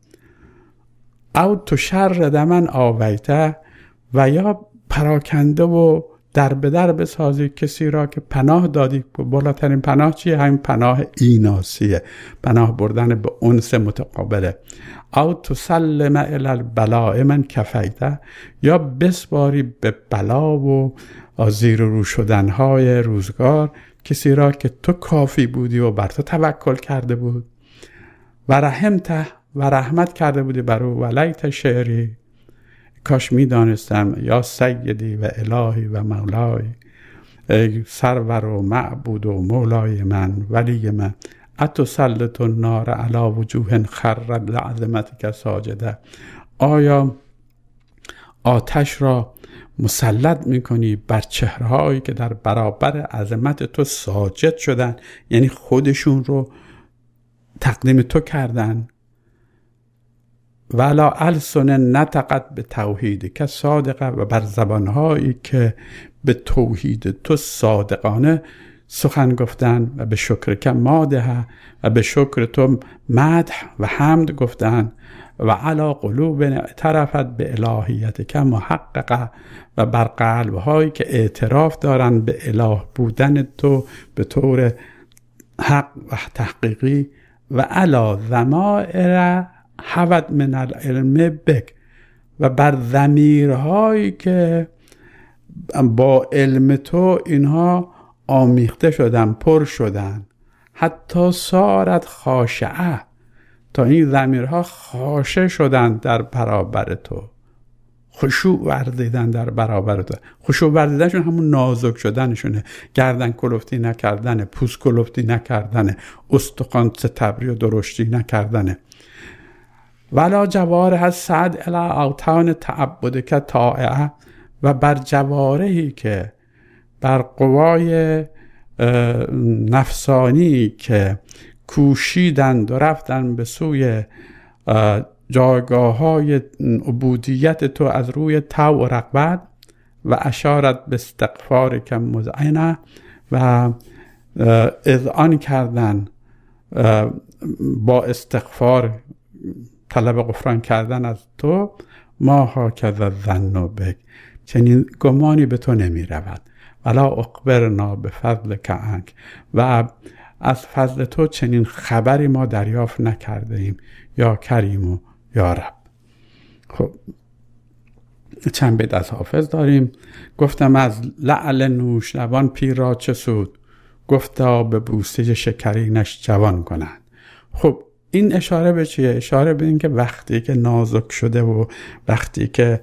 او تو شر من آویته، و یا پراکنده و در به در بسازی کسی را که پناه دادی. بالاترین پناه چیه؟ همین پناه ایناسیه، پناه بردن به انس متقابله. او تسلم الی البلاء من کفیته، یا بسپاری به بلا و زیر رو شدنهای روزگار کسی را که تو کافی بودی و بر تو توکل کرده بود. و رحمته، و رحمت کرده بودی بر او. ولیت شعری، کاش می دانستم یا سیدی و الهی و مولای، ای سرور و معبود و مولای من، ولی من، اتسلط النار علی وجوه خر لعظمتک ساجده، آیا آتش را مسلط میکنی بر چهرهایی که در برابر عظمت تو ساجد شدن، یعنی خودشون رو تقدیم تو کردن. ولا السن نطقت به توحید که صادقه، و بر زبانهایی که به توحید تو صادقانه سخن گفتن، و به شکر که ماده، و به شکر تو مدح و حمد گفتن. و علا قلوب اعترفت به الهیت که محققه، و بر قلبهایی که اعتراف دارن به اله بودن تو به طور حق و تحقیقی. و علا ضمائر حوت من العلم بک، و بر ضمیرهایی که با علم تو اینها آمیخته شدن، پر شدن. حتی صارت خاشعه، تا این ضمیرها خاشع شدن در برابر تو، خشوع ورزیدن در برابر تو. خشوع ورزیدنشون همون نازک شدنشونه، گردن کلفتی نکردن، پوست کلفتی نکردن، استخوان ستبری و درشتی نکردن. ولا جواره از سعد الی اوطان تعبد که طائعه، و بر جوارحی که بر قوای نفسانی که کوشیدند و رفتن به سوی جایگاه های عبودیت تو از روی طوع و رغبت. و اشارت به استغفار که مذعنه، و اذعان کردن با استغفار، طلب غفران کردن از تو. ما هاکذا الظن بک، چنین گمانی به تو نمی رود. ولا اخبرنا به فضل که عنک، و از فضل تو چنین خبری ما دریافت نکرده ایم یا کریم و یا رب. خب چند بیت از حافظ داریم. گفتم از لعل نوش لبان پیر را چه سود، گفتا به بوسه شکرینش جوان کنند. خب این اشاره به چیه؟ اشاره به این که وقتی که نازک شده و وقتی که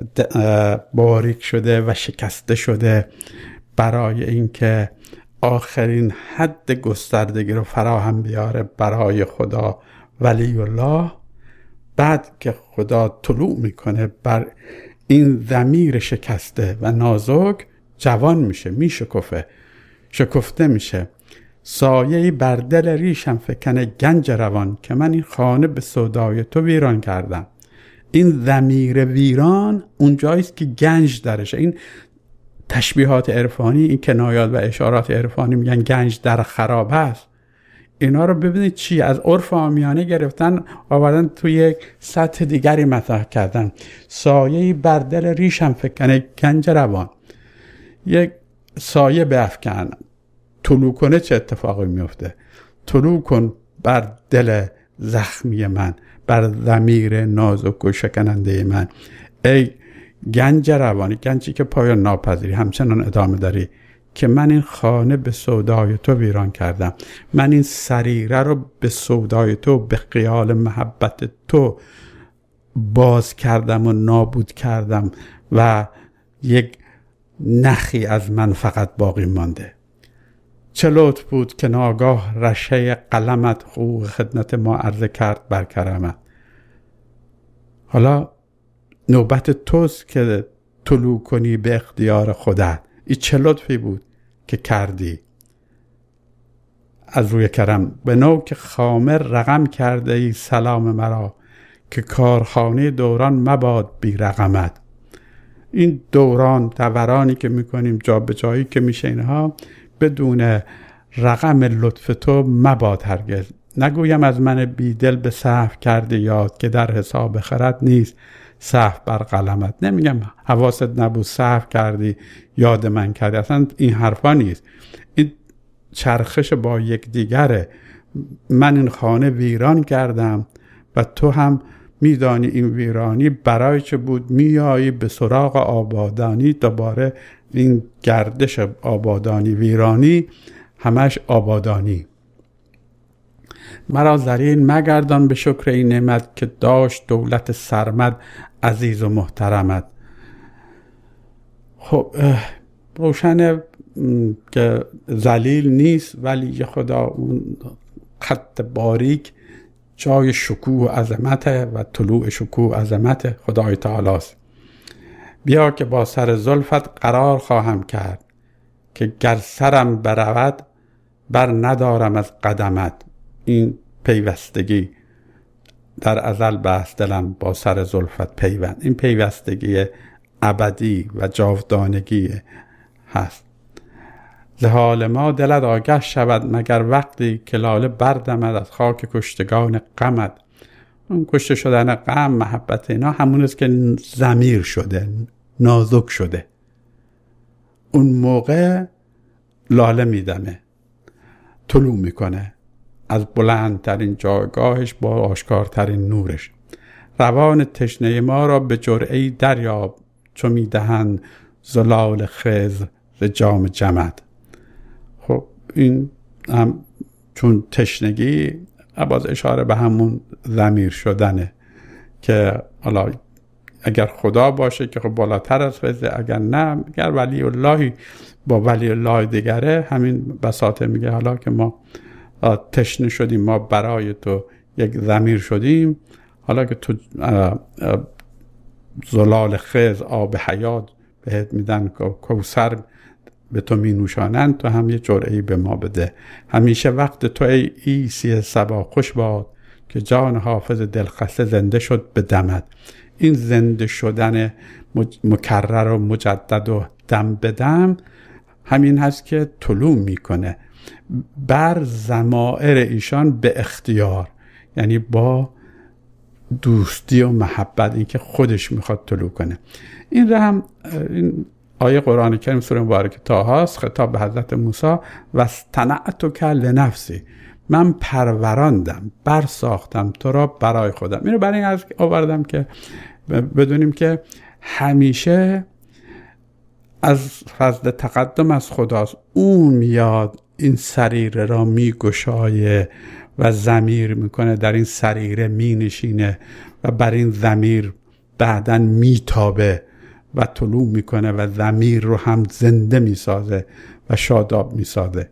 باریک شده و شکسته شده، برای اینکه آخرین حد گستردگی رو فراهم بیاره برای خدا ولی الله، بعد که خدا طلوع میکنه بر این ضمیر شکسته و نازک، جوان میشه، میشکفه، شکفته میشه. سایه‌ای بر دل ریشم فکنه گنج روان، که من این خانه به سودای تو ویران کردم. این ضمیر ویران اون جاییست که گنج درشه. این تشبیهات عرفانی، این کنایات و اشارات عرفانی میگن گنج در خراب است. اینا رو ببینید چی از عرف عامیانه گرفتن آوردن توی یک سطح دیگری مطرح کردن. سایه‌ای بر دل ریشم فکنه گنج روان. یک سایه بافکن، طلوع کنه چه اتفاقی میفته؟ طلوع کن بر دل زخمی من، بر ضمیر نازک و شکننده من. ای گنج روانی، گنجی که پایان ناپذیری، همچنان ادامه داری که من این خانه به سودای تو ویران کردم، من این سریره رو به سودای تو، به خیال محبت تو باز کردم و نابود کردم و یک نخی از من فقط باقی مانده. چه لطف بود که ناگاه رشه قلمت حقوق خدمت ما عرضه کرد بر کرمت. حالا نوبت توست که طلوع کنی به اختیار خودت. این چه لطفی بود که کردی از روی کرم. به نوع که خامر رقم کرده ای سلام مرا، که کارخانه دوران مباد بی رقمت. این دورانی که میکنیم، جا به جایی که میشه، اینها بدون رقم لطف تو مباد هرگز. نگویم از من بیدل به سهو کرده یاد، که در حساب خرد نیست سهو بر قلمت. نمیگم حواست نبود سهو کردی یاد من کردی، اصلا این حرفا نیست. این چرخش با یک دیگره. من این خانه ویران کردم و تو هم میدانی این ویرانی برای چه بود، میایی به سراغ آبادانی. دوباره این گردش آبادانی ویرانی، همش آبادانی. مرا ذلیل مگردان به شکر این نعمت، که داشت دولت سرمد عزیز و محترمت. خب روشنه که ذلیل نیست، ولی خدا اون خط باریک جای شکوه و عظمت و طلوع شکوه و عظمت خدای تعالی است. بیا که با سر زلفت قرار خواهم کرد، که گر سرم برود بر ندارم از قدمت. این پیوستگی در ازل بست دلم با سر زلفت پیوند. این پیوستگی ابدی و جاودانگی هست. ز حال ما دلت آگه شود، مگر وقتی که لاله بردمد از خاک کشتگان غمت. اون کشته شدن غم، محبت، اینا همون است که ضمیر شده، نازک شده. اون موقع لاله میدمه، طلوع میکنه از بلندترین جایگاهش با آشکارترین نورش. روان تشنه ما را به جرعه‌ای دریاب، چو میدهند زلال خضر ز جام جمد. خب این هم چون تشنگی باز اشاره به همون ضمیر شدنه، که حالا اگر خدا باشه که خب بالاتر از خضر، اگر نه، اگر ولی الله با ولی الله دیگره، همین بساطه میگه حالا که ما تشنه شدیم، ما برای تو یک ضمیر شدیم، حالا که تو زلال خضر آب حیات بهت میدن، کوثر به تو می نوشانند، تو هم یه جرعه‌ای به ما بده. همیشه وقت تو ای عیسی صبا خوش باد، که جان حافظ دلخسته زنده شد به دمت. این زنده شدن مکرر و مجدد و دم به دم همین هست که طلوع میکنه بر ضمائر ایشان به اختیار، یعنی با دوستی و محبت، این که خودش میخواد طلوع کنه. این را هم این آیه قرآن کریم سوره مبارکه طه است، خطاب به حضرت موسی: و استنعتک لنفسی، من پروراندم، برساختم تو را برای خودم. اینو برای این از آوردم که بدونیم که همیشه از فضل تقدم از خداست. اون میاد این سریره را میگشایه و ضمیر میکنه، در این سریره مینشینه و بر این ضمیر بعداً میتابه و طلوع میکنه و ضمیر رو هم زنده میسازه و شاداب میسازه.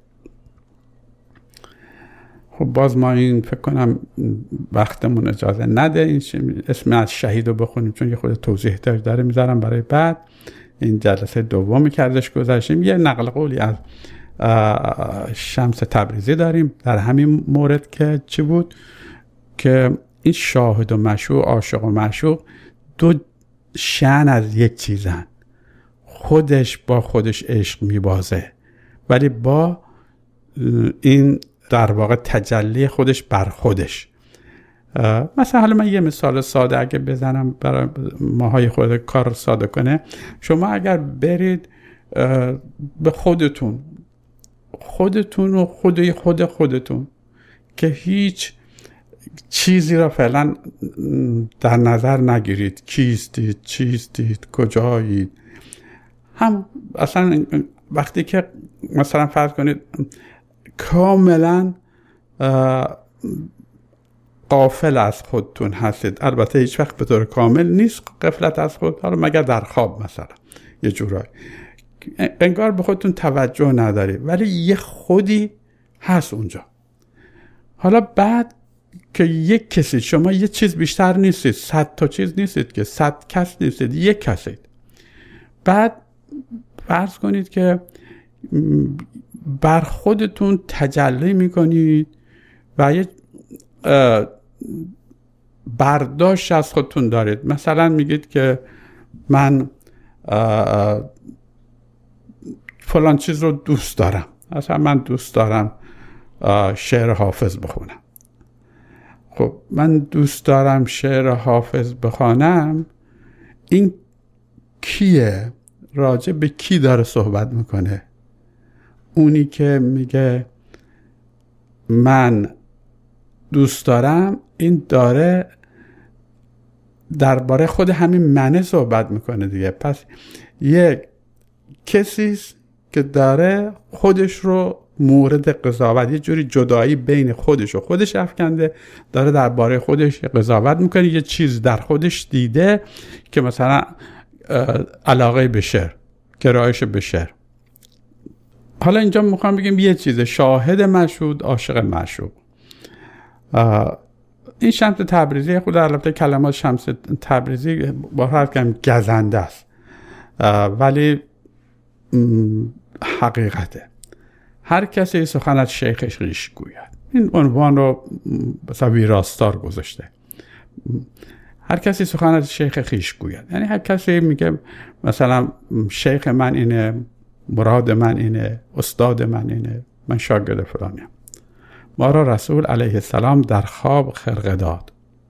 خب باز ما این فکر کنم وقتمون اجازه نده این اسم از شهید رو بخونیم، چون یه خود توضیح داره میذارم برای بعد. این جلسه دومی که ازش گذاشتیم یه نقل قولی از شمس تبریزی داریم در همین مورد که چی بود، که این شاهد و مشهور، عاشق و معشوق دو شأن از یک چیزن. خودش با خودش عشق میبازه، ولی با این در واقع تجلی خودش بر خودش. مثلا حالا من یه مثال ساده اگه بزنم برای ماهای خود کار ساده کنه، شما اگر برید به خودتون و خودتون که هیچ چیزی را فعلا در نظر نگیرید، کیستید، چیستید، کجایید، هم اصلا وقتی که مثلا فرض کنید کاملا غافل از خودتون هستید، البته هیچ وقت به طور کامل نیست غفلت از خود، حالا مگر در خواب مثلا یه جورایی انگار به خودتون توجه ندارید، ولی یه خودی هست اونجا. حالا بعد که یک کسی، شما یه چیز بیشتر نیستید، 100 تا چیز نیستید که 100 کس نیستید، یک کسید. بعد فرض کنید که بر خودتون تجلی میکنید و یه برداشت از خودتون دارید. مثلا میگید که من فلان چیز رو دوست دارم، مثلا من دوست دارم شعر حافظ بخونم. خب من دوست دارم شعر حافظ بخوانم، این کیه؟ راجع به کی داره صحبت میکنه؟ اونی که میگه من دوست دارم، این داره درباره خود همین منه صحبت میکنه دیگه. پس یک کسیست که داره خودش رو مورد قضاوت، یه جوری جدایی بین خودش و خودش افکنده، داره درباره خودش قضاوت میکنه، یه چیز در خودش دیده که مثلا علاقه به شعر، گرایش به شعر. حالا اینجا میخوام بگم یه چیز، شاهد مشهود، عاشق معشوق. این شمس تبریزی، خود البته کلمات شمس تبریزی با هر کم گزنده است، ولی حقیقته. هر کسی سخن از شیخش ریش گوید. این عنوان رو مثلا ویراستار گذاشته. هر کسی سخن از شیخ خیش گوید، یعنی هر کسی میگه مثلا شیخ من اینه، مراد من اینه، استاد من اینه، من شاگرد فلانیم. ما را رسول علیه السلام در خواب خرقه داد.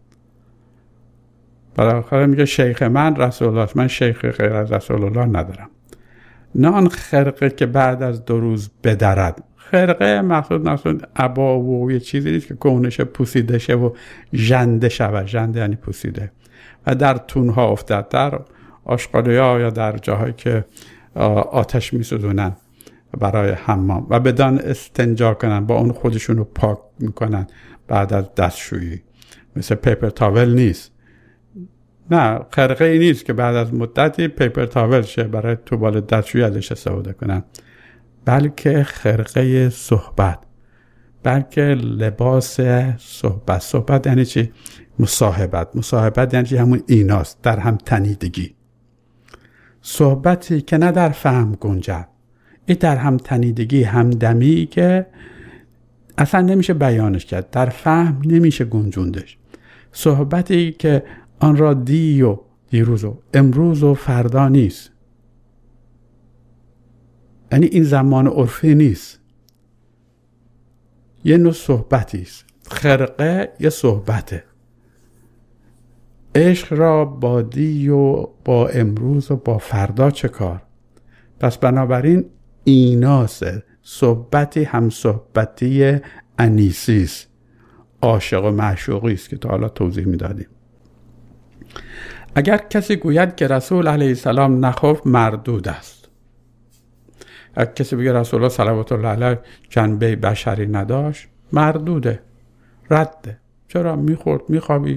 برای آخر میگه شیخ من رسول الله، من شیخ غیر از رسول الله ندارم. نه آن خرقه که بعد از 2 روز بدرد. خرقه مقصود عبا و یه چیزی نیست که کهنه شه، پوسیده شه و ژنده شود. ژنده یعنی پوسیده. و در تونها افتد، در آشغالیا یا در جاهایی که آتش میسوزونن برای حمام، و بدان استنجا کنن، با اون خودشون رو پاک میکنن بعد از دستشویی. مثل پیپر تاول نیست. نه، خرقه ای نیست که بعد از مدتی پیپر تاول شه برای توبال دستشویی ازش استفاده کنن، بلکه خرقه صحبت، بلکه لباس صحبت. صحبت یعنی چی؟ مصاحبت یعنی چی؟ همون ایناست، در هم تنیدگی. صحبتی که نه در فهم گنجد، این در هم تنیدگی، همدمی که اصلا نمیشه بیانش کرد، در فهم نمیشه گنجوندش. صحبتی که آن را دی و دیروز و امروز و فردا نیست، یعنی این زمان عرفی نیست، یه نوع صحبتی است. خرقه یه صحبته. عشق را با دی و با امروز و با فردا چه کار؟ پس بنابراین ایناسه، صحبتی هم صحبتی انیسی است، عاشق و معشوقی است که تا حالا توضیح میدادیم. اگر کسی گوید که رسول علیه السلام نخفت، مردود است. اگر کسی بگه رسول الله صلوات الله علیه جنبه بشری نداشت، مردوده، رده. چرا؟ میخورد، میخوابید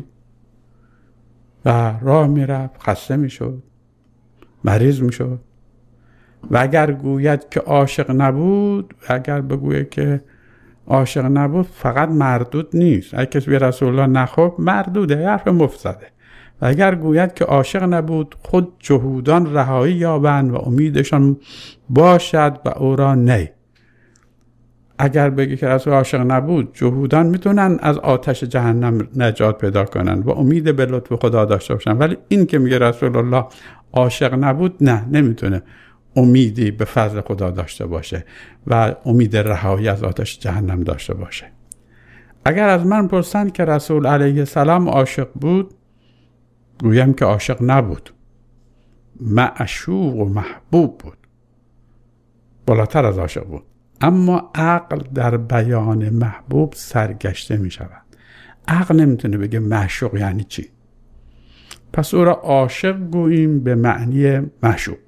و راه میرفت، خسته میشد، مریض میشد. و اگر گوید که عاشق نبود، اگر بگوید که عاشق نبود، فقط مردود نیست. اگر کسی به رسول الله نخفت، مردوده، حرف مفت زده. و اگر گوید که عاشق نبود، خود جهودان رهایی یابند و امیدشان باشد و او را نی. اگر بگی که رسول عاشق نبود، جهودان میتونن از آتش جهنم نجات پیدا کنن و امید به لطف خدا داشته باشن، ولی این که میگه رسول الله عاشق نبود، نه، نمیتونه امیدی به فضل خدا داشته باشه و امید رهایی از آتش جهنم داشته باشه. اگر از من پرسند که رسول علیه السلام عاشق بود، گویم که عاشق نبود، معشوق و محبوب بود، بالاتر از عاشق بود. اما عقل در بیان محبوب سرگشته می شود. عقل نمیتونه بگه معشوق یعنی چی. پس او را عاشق گوییم به معنی معشوق.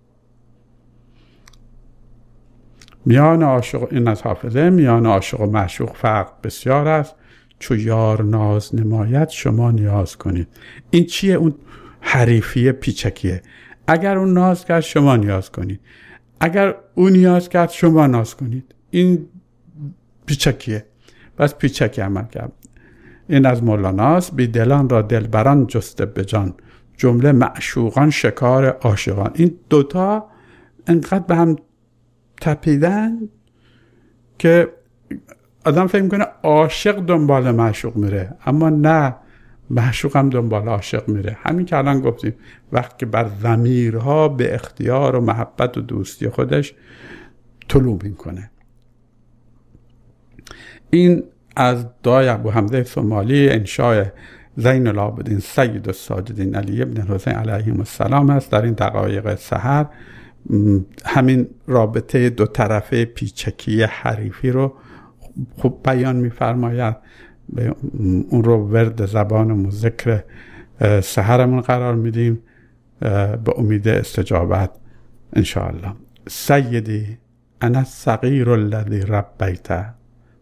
میان عاشق، این از حافظه، میان عاشق و معشوق فرق بسیار است. چو یار ناز نماید شما نیاز کنید. این چیه؟ اون حریفیه پیچکیه. اگر اون ناز کرد شما نیاز کنید، اگر اون نیاز کرد شما ناز کنید. این پیچکیه، بس پیچکی عمل کرد. این از مولاناست. بی دلان را دلبران جسته به جان، جمله معشوقان شکار عاشقان. این دوتا انقدر به هم تپیدن که آدم فکر میکنه عاشق دنبال معشوق میره، اما نه، معشوق هم دنبال عاشق میره. همین که الان گفتیم، وقتی بر ضمیرها به اختیار و محبت و دوستی خودش طلوع میکنه. این از دعای ابو حمزه سومالی انشاء زین العابدین سید الساجدین علی ابن الحسین علیهم السلام است. در این دقایق سحر همین رابطه دو طرفه پیچکی حریفی رو خوب بیان می‌فرماید. اون رو ورد زبانمون ذکر سحرمون قرار میدیم به امید استجابت انشاءالله. سیدی انا الصغیر الذی ربیت،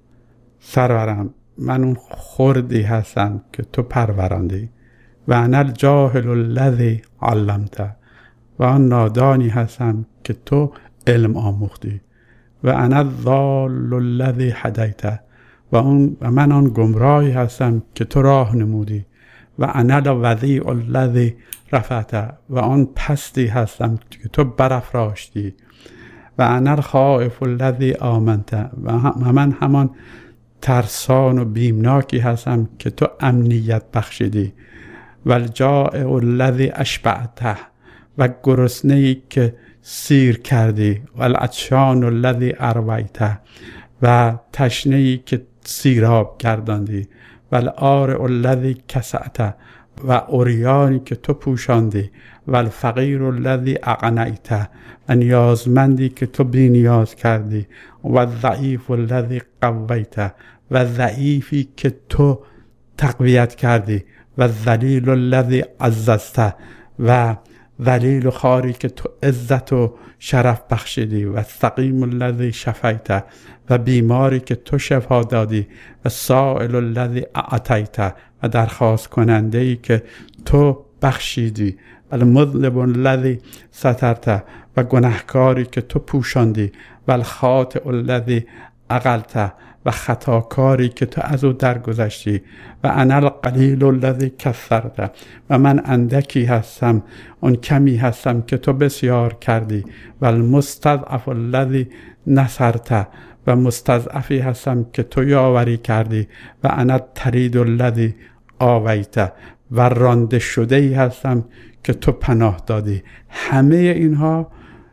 سرورم من اون خردی هستم که تو پروراندی. و انا الجاهل الذی علمت، و آن نادانی هستم که تو علم آموختی. و انا الضال الذی هدیت، و من آن گمراهی هستم که تو راه نمودی. و انا الوضیع الذی رفعت، و آن پستی هستم که تو برافراشتی. و انا الخائف الذی آمنت، و من همان ترسان و بیمناکی هستم که تو امنیت بخشیدی. و الجائع الذی اشبعته، و گرسنه‌ای که سیر کردی. و العطشان الذی ارویته، و تشنه‌ای که سیراب گرداندی. و العار الذی کسعته، و عریانی که تو پوشاندی. و الفقیر الذی اغنیته، و نیازمندی که تو بی نیاز کردی. و الضعیف الذی قویته، و ضعیفی که تو تقویت کردی. و الذلیل الذی عززته، و ذلیل و خواری که تو عزت و شرف بخشیدی. و السقیم الذی شفیته، و بیماری که تو شفا دادی. و السائل الذی اعطیته، و درخواست کننده ای که تو بخشیدی. و المذنب الذی سترته، و گناهکاری که تو پوشاندی. و الخاطئ الذی عقلته، و خطاکاری که تو از او درگذشتی. و انا القلیل الذی کثرته، و من اندکی هستم اون کمی هستم که تو بسیار کردی. و المستضعف الذی نصرته، و مستضعفی هستم که تو یاوری کردی. و انا الطرید الذی آویته، و رانده شده‌ای هستم که تو پناه دادی. همه اینها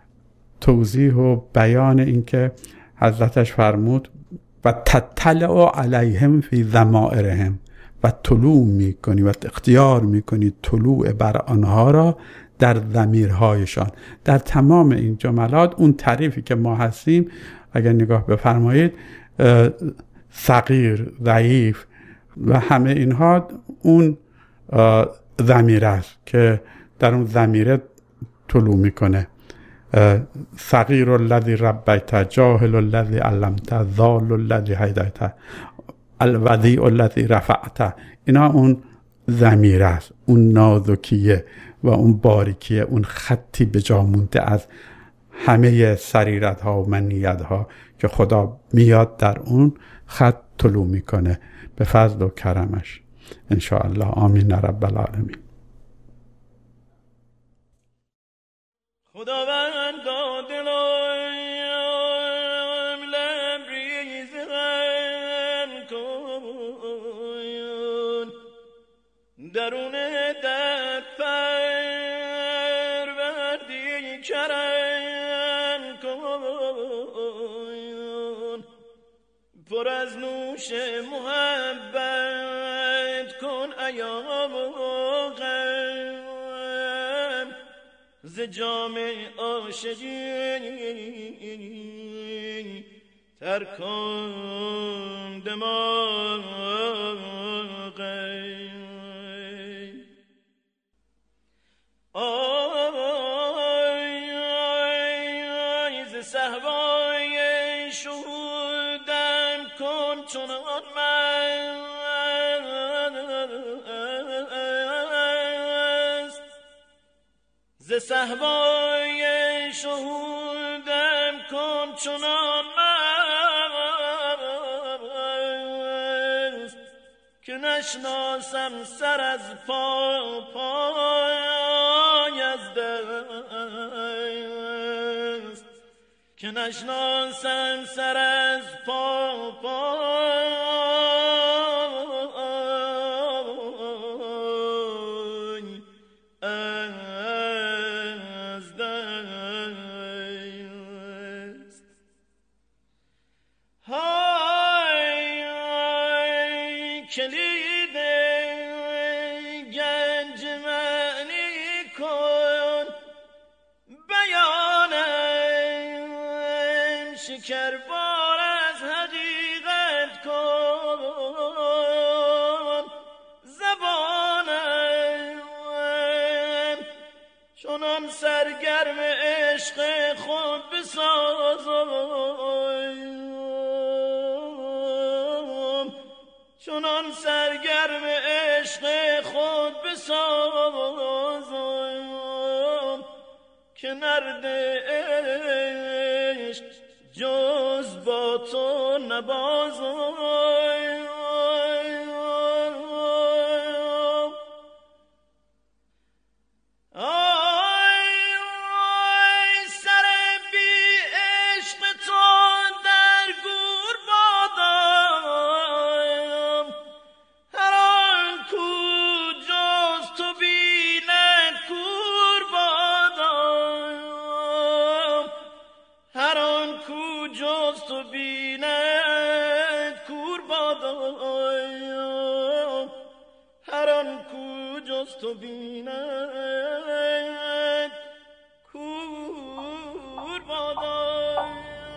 توضیح و بیان این که حضرتش فرمود و تطلع علیهم فی ضمائرهم، و طلوع میکنی و اختیار میکنی طلوع بر آنها را در ضمیرهایشان. در تمام این جملات اون تعریفی که ما هستیم اگر نگاه بفرمایید، صغیر، ضعیف و همه اینها اون ضمیر است که در اون ضمیره طلوع میکنه. صغیر الذی ربیت، جاهل الذی علمت، ضال الذی هدیت، الوضیع الذی رفعت. اینا اون ضمیر است، اون نازکیه و اون باریکیه، اون خطی به جا مونده از همه سریرت ها و منیت ها که خدا میاد در اون خط طلوع میکنه به فضل و کرمش انشاءالله. آمین رب العالمین. خداوند دلم لبریز غم کن، درون درد پروردی کرم کن، پر از نوش محبت کن ایام غم، ز جام عاشقی تر کن دماغی. آی ز صحوای شهودم کن چنان مست، ز صحوای شهودم کن چنان مست، که نشناسم سر از پای از دست، که نشناسم سر از پای از دست. های کلید گنج معنی کن، بیانم شکربار از حقیقت کن، زبانم چنان سرگرم عشق خود بسازم، چنان سرگرم عشق خود بسازم که نرد عشق جز با تو نبازم. تو بیند کور بادا.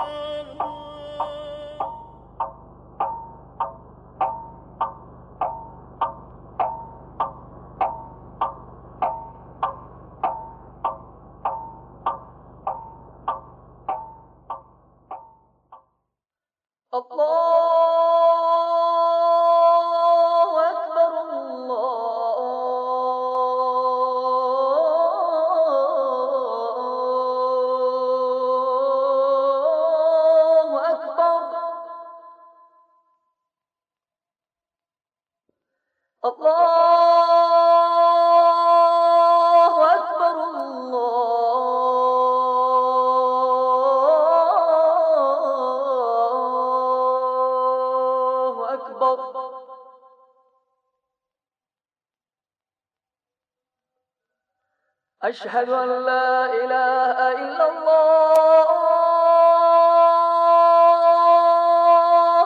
أشهد أن لا إله إلا الله.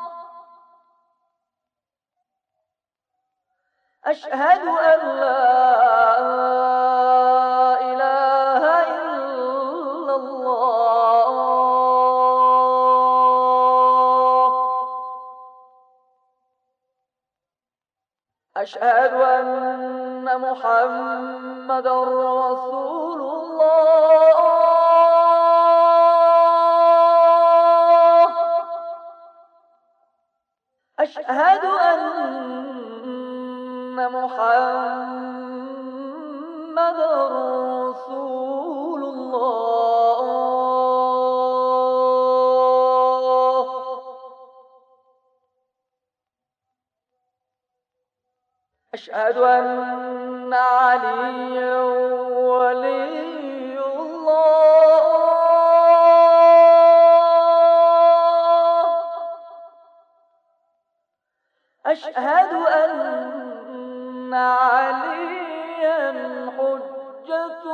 أشهد أن لا إله إلا الله. أشهد أن محمد رسول الله. أشهد أن محمد رسول الله. أشهد أن عليا ولي الله. أشهد أن عليا حجة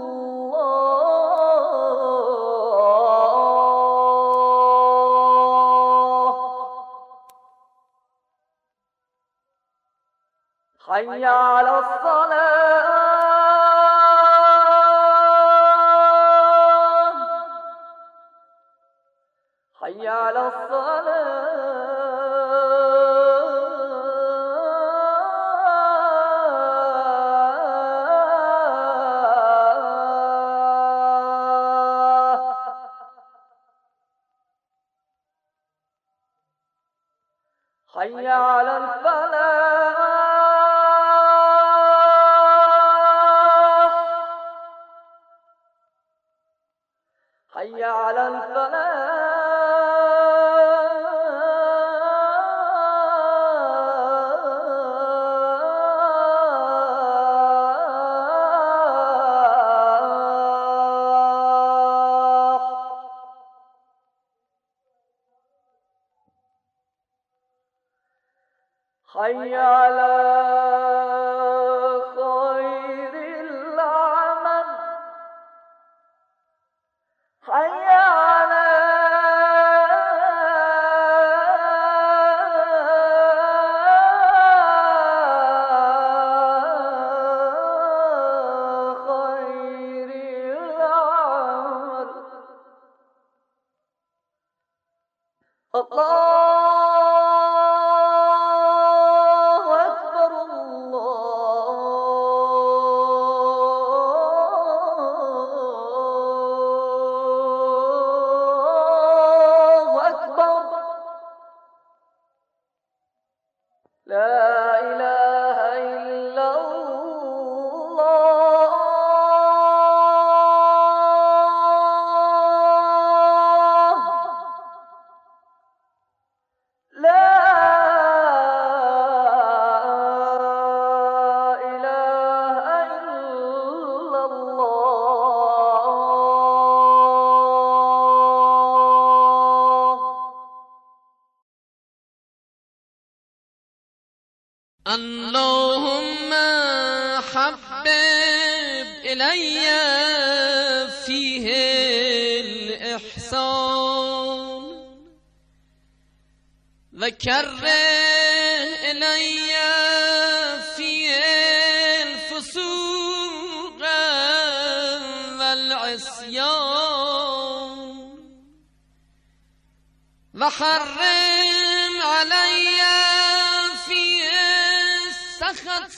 الله. حي على الصلاة. حي على الصلاة. حي على الفلاح. حي على الفلاح. حي على خير العمل. حي على اللهم حبب إلي فيه الإحسان وكره إلي فيه الفسوق والعصيان وحرم علي فيه السخط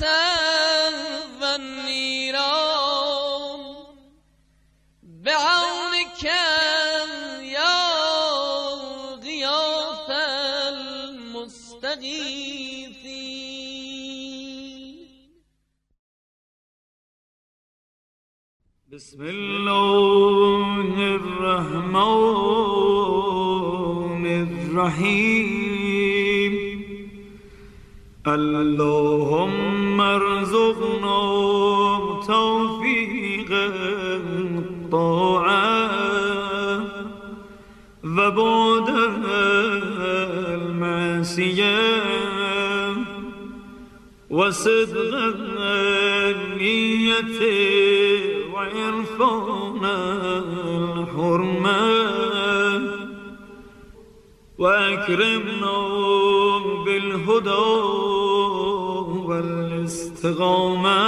والنيران بعونك يا غياث المستغيثين. بسم الله الرحمن الرحيم. اللهم ارزقنا توفيق الطاعة وبعد المعصية وصدق النية وعرفان الحرمة وأكرمنا بالهدى والاستقامة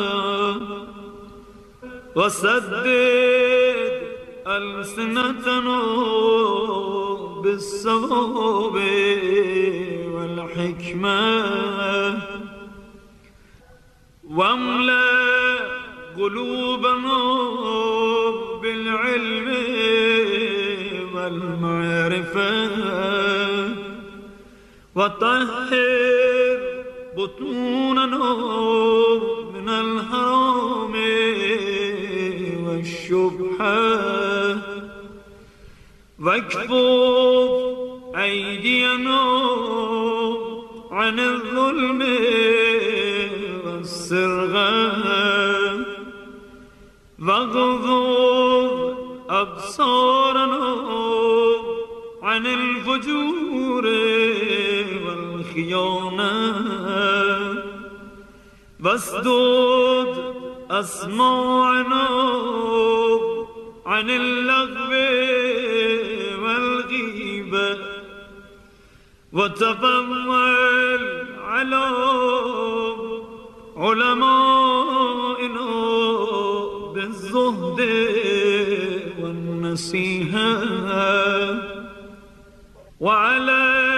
وسدد ألسنتنا بالصواب والحكمة واملأ قلوبنا بالعلم والمعرفة وطهر بطوننا من الحرام والشبهة واكفف أيدينا عن الظلم والسرقة واغضض أبصارنا عن الفجور والخيانة واسدد أسماعنا عن اللغو والغيبة وتفضل على علمائنا بالزهد والنصيحة وعلى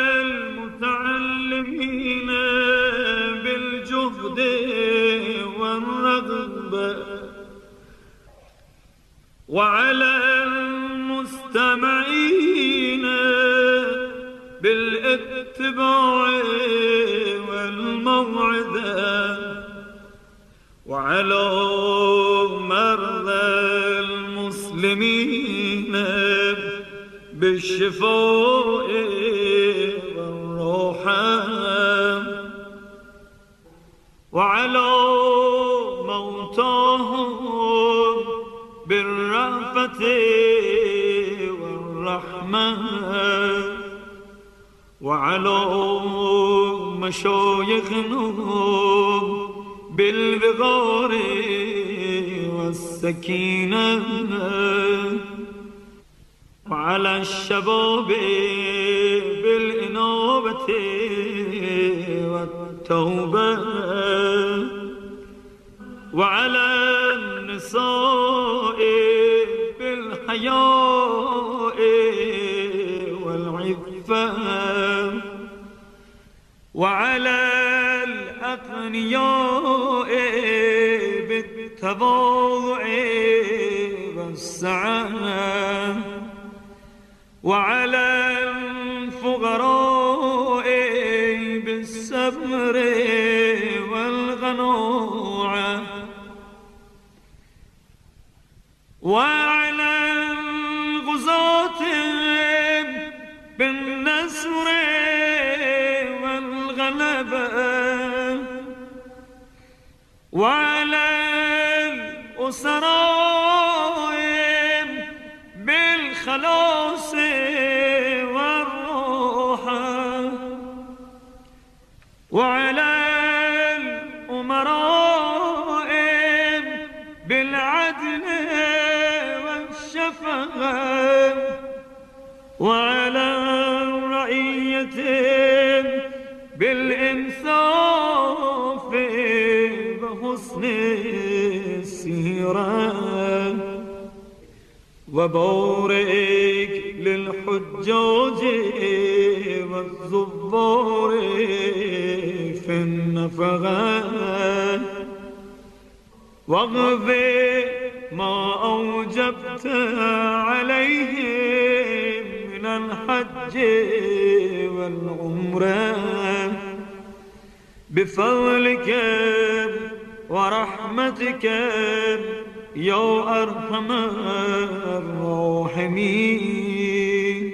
المتعلمين بالجهد والرغبة وعلى المستمعين بالاتباع والموعظة وعلى مرضى المسلمين بالشفاء والراحة وعلى موتاهم بالرأفة والرحمة وعلى مشايخنا بالوقار والسكينة وعلى الشباب بالإنابة والتوبة وعلى النساء بالحياء والعفة وعلى الأغنياء بالتواضع والسعة وعلى الفقراء بالصبر والقناعة وعلى الغزاة بالنصر والغلبة وعلى الأسراء بالخلاص والراحة وعلى بالعدل والشفقة وعلى الرعية بالإنصاف وحسن السيرة وبارك للحجاج والزبار في النفقة واغفر ما أوجبت عليهم من الحج والعمرة بفضلك ورحمتك يا أرحم الراحمين.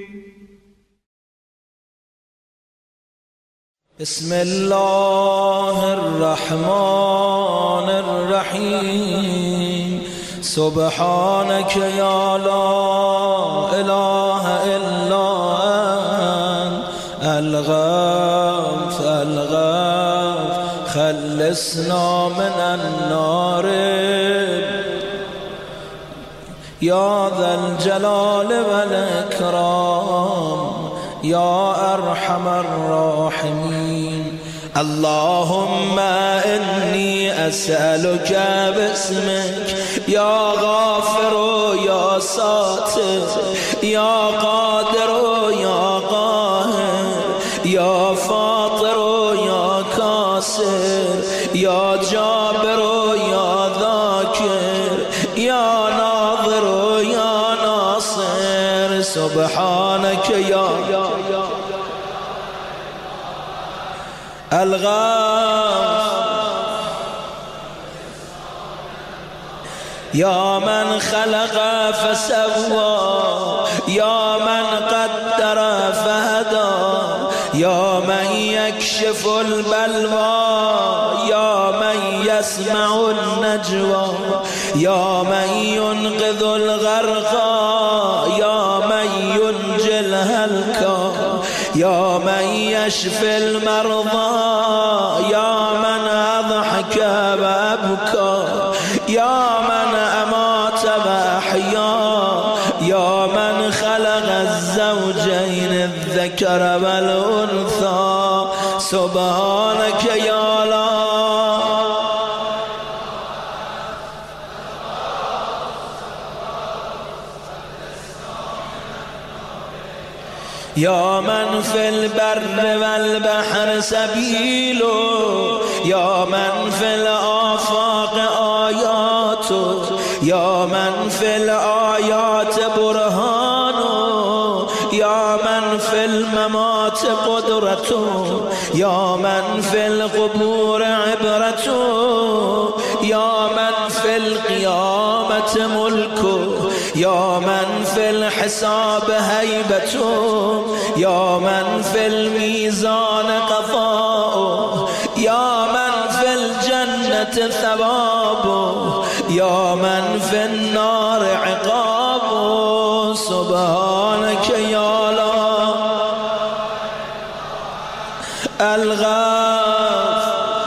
بسم الله الرحمن الرحيم. سبحانك يا لا إله إلا أنت الغوث الغوث خلصنا من النار يا ذا الجلال والإكرام يا أرحم الراحمين. اللهم إني أسألك باسمك يا غافر يا ساتر يا قادر يا قاهر يا فاطر يا كاسر يا جابر يا ذاكر يا ناظر يا ناصر. سبحانك يا الغوث يا من خلق فسوى يا من قدر فهدى يا من يكشف البلوى يا من يسمع النجوى يا من ينقذ الغرقى يا من ينجي الهلكى يا من يشفي المرضى يا من أضحك وأبكى يا من أمات وأحيا يا من خلق الزوجين الذكر والأنثى. سبحانك يا لا يا من في البر والبحر سبيل يا من في الآفاق آيات يا من في الآيات برهان يا من في الممات قدرة يا من في القبور عبرة يا من في القيامة ملك يا من في الحساب هيبة يا من في الميزان قضاء يا من في الجنة ثواب يا من في النار عقاب. سبحانك يا لا الغوث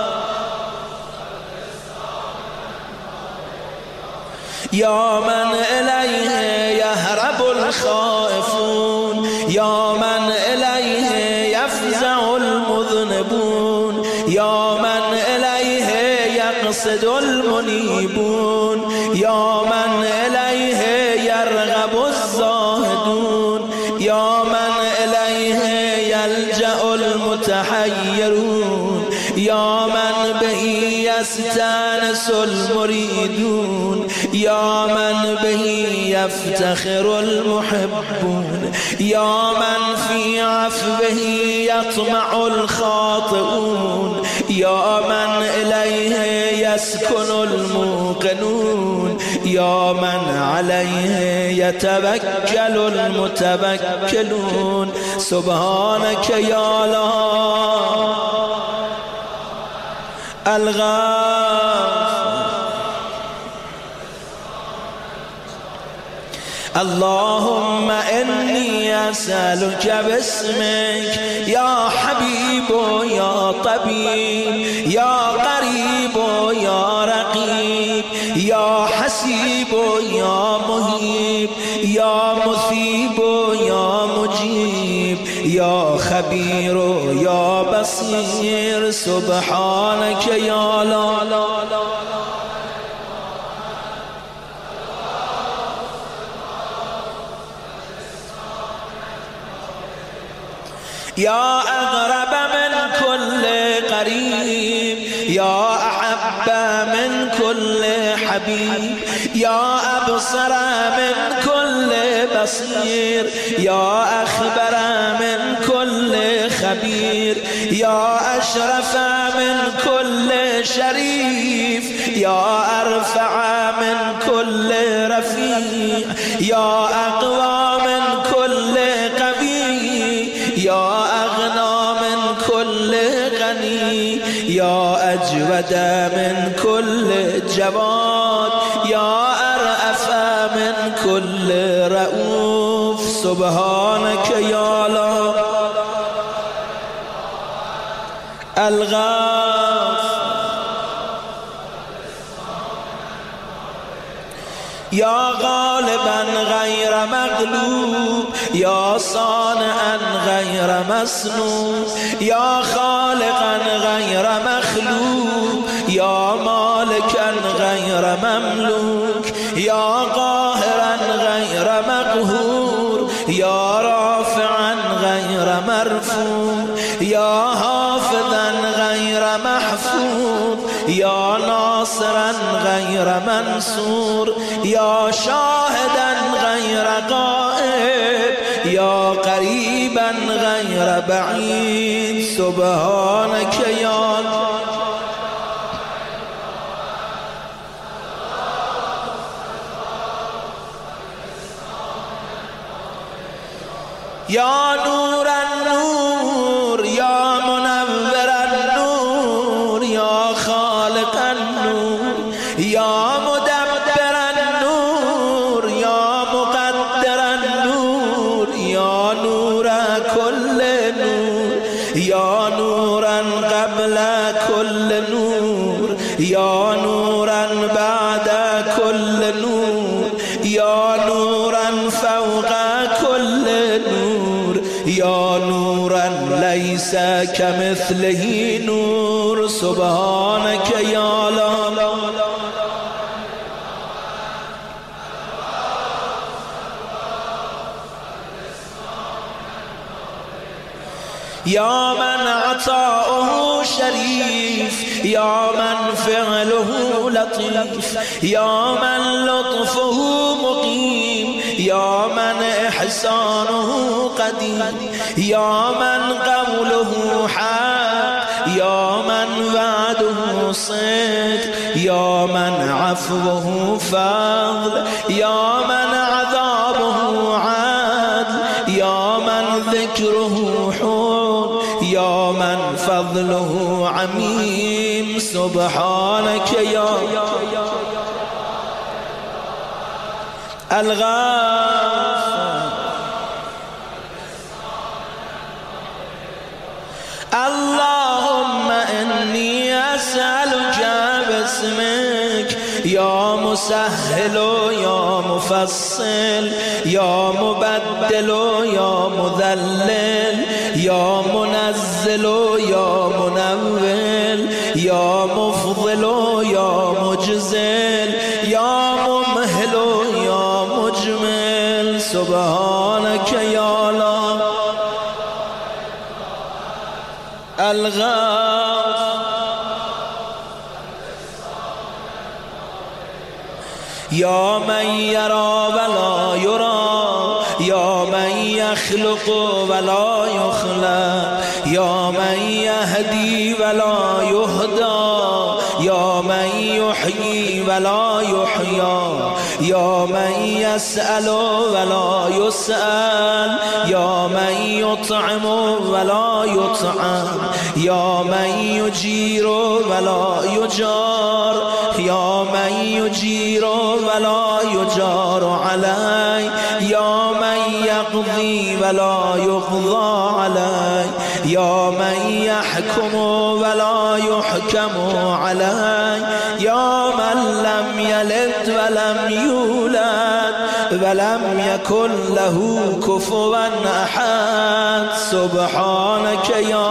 يا من إليه يهرب الخائفون يا من إليه يفزع المذنبون يا من إليه يقصد المنيبون يا من إليه يرغب الزاهدون يا من إليه يلجأ المتحيرون يا من به يستانس المريدون يا من به يفتخر المحبون يا من في عفوه يطمع الخاطئون يا من إليه يسكن الموقنون يا من عليه يتوكل المتوكلون. سبحانك يا لا الغوث اللهم إني أسألك باسمك يا حبيب يا طبيب يا قريب يا رقيب يا حسیب یا مهیب یا مثیب یا مجیب یا خبیر یا بصیر سبحانك یا لا یا اقرب من كل قریب یا احب من كل حبیب یا ابصر من كل بصیر یا اخبر من كل خبیر یا اشرف من كل شریف یا ارفع من كل رفیع یا اقوى من كل قوی یا اغنى من كل غنی یا اجود من كل جواد یا ارأف من كل رؤوف سبحانك یا لا الغاف یا غالبا غیر مغلوب یا صانعا غیر مصنوع یا خالقا غیر مخلوق یا مالکا غیر مملوک یا قاهرا غیر مقهور یا رافعا غیر مرفوع یا حافظا غیر محفوظ یا ناصرا غیر منصور یا شاهدا غیر غائب یا قریبا غیر بعید سبحانك یا یا نور النور یا منور النور یا خالق النور یا مدبر النور یا مقدر النور یا نور كل نور یا نورا قبل كل نور یا نورا بعد كل نور یا نورا فوق كل نور یا نورا ليس كمثله نور سبحانك یا لا یا من عطاؤه شریف یا من فعله لطیف یا من لطفه مقیم یا من احسانه قدیم یا من قوله حق یا من وعده صدق یا من عفوه فضل یا من عذابه عدل یا من ذكره حول یا من فضله عمیم سبحانك یا الغافر اللهم إني أسألك باسمك يا مسهل يا مفصل يا مبدل يا مذلل يا منزل يا منول يا مفضل يا مجزل يا ممهل يا مجمل سبحانك يا لا الغاف يا من يرى ولا يرى يا من يخلق ولا يخلق يا من يهدي ولا يهدى يا من يحيي ولا يحيى يا من يسأل ولا يسأل يا من يطعم ولا يطعم يا من يجير ولا يجار يا من يجير ولا يجار عليه يا من يقضي ولا يقضى عليه يا من يحكم ولا يحكم عليه يا من لم يلد ولم يولد ولم يكن له كفوا أحد سبحانك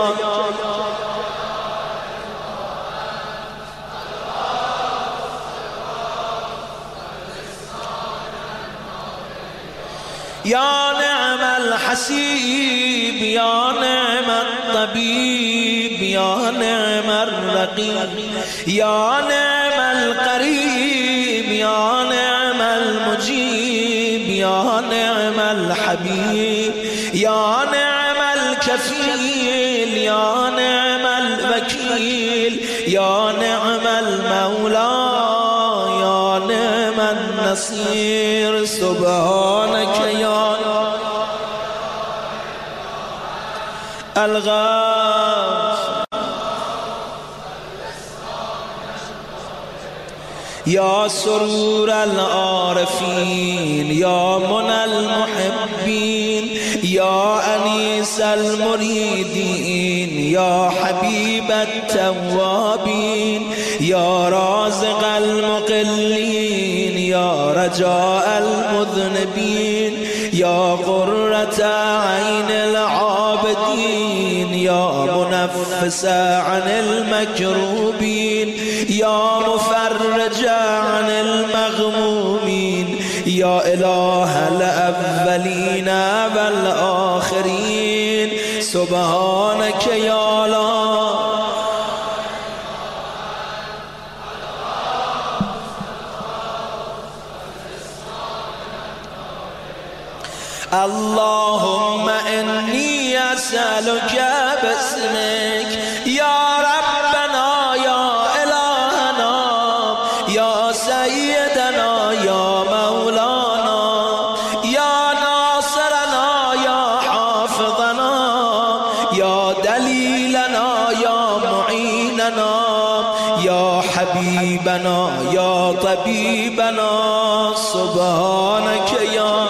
يا نعم الحسيب يا نعم الطبيب يا نعم الرقيب يا نعم القريب يا نعم المجيب يا نعم الحبيب يا نعم الكفيل يا نعم الوكيل يا نعم المولى يا نعم النصير سبحانك يا الغاث يا سرور العارفين يا منى المحبين يا أنيس المريدين يا حبيب التوابين يا رازق المقلين يا رجاء المذنبين يا قرة عين العابدين يا منفس عن المكروبين يا مفرج عن المغمومين يا إله الأولين والآخرين سبحانك يا الله اللهم إني أسألك باسمك يا ربنا يا إلهنا يا سيدنا يا مولانا يا ناصرنا يا حافظنا يا دليلنا يا معيننا يا حبيبنا يا طبيبنا سبحانك يا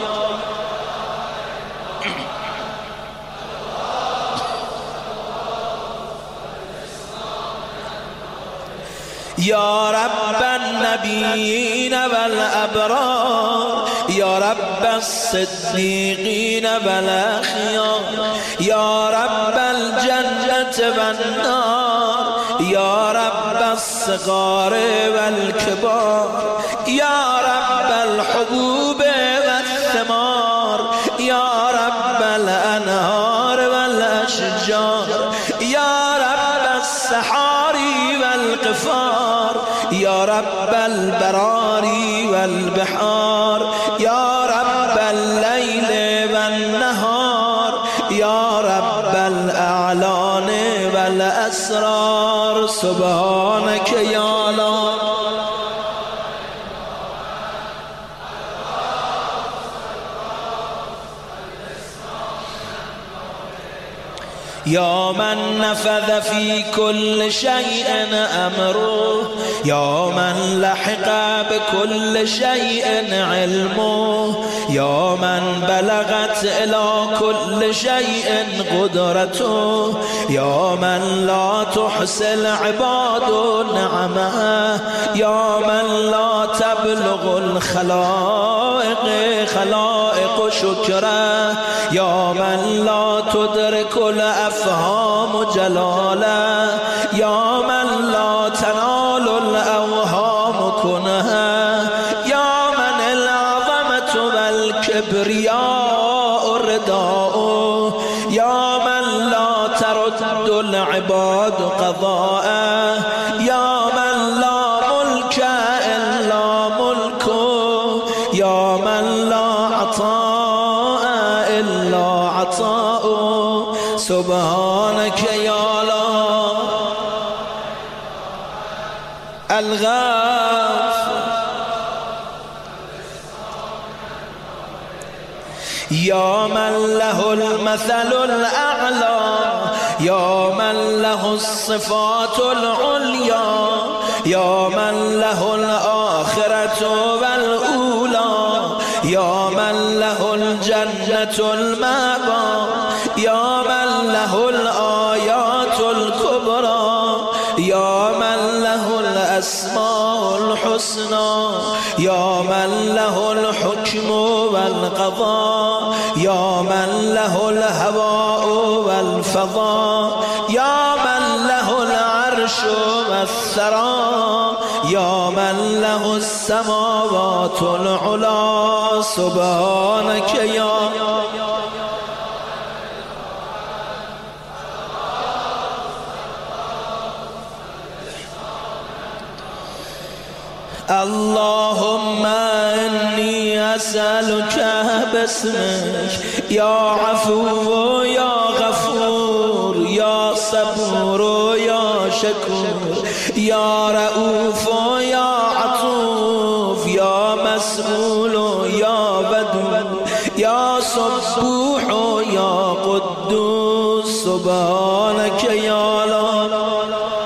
يا رب النبيين والأبرار يا رب الصديقين والأخيار يا رب الجنة والنار يا رب الصغار والكبار يا رب الحبوب والثمار يا رب الأنهار والأشجار يا رب السحاري والقفار يا رب البراري والبحار يا رب الليل والنهار يا رب الأعلان والأسرار سبحانك يا الله يا من نفذ في كل شيء أمره يا من لحق بكل شيء علمه يا من بلغت إلى كل شيء قدرته يا من لا تحصي العباد نعمه يا من لا تبلغ الخلائق خلائق شكره يا من لا تدرك الأفهام جلاله يا من لا تنال الأوهام كنها يا من العظمة والكبرياء رداؤه يا من لا ترد العباد قضاءه يا من لا ملك إلا ملكه يا من لا عطاء إلا عطاؤه سبحانك يا الله الغافر يا من له المثل الأعلى يا من له الصفات العليا يا من له الآخرة والأولى يا من له الجنة المأوى يا من له الآيات الكبرى يا من له الأسماء الحسنى يا من له الحكم والقضاء يا من له الهواء والفضاء يا من له العرش والثرى يا من له السماوات العلى سبحانك يا اللهم إني أسألك باسمك يا عفو يا غفور يا صبور يا شكور يا رؤوف يا عطوف يا مسؤول يا بدو يا سبوح يا قدوس سبحانك يا لا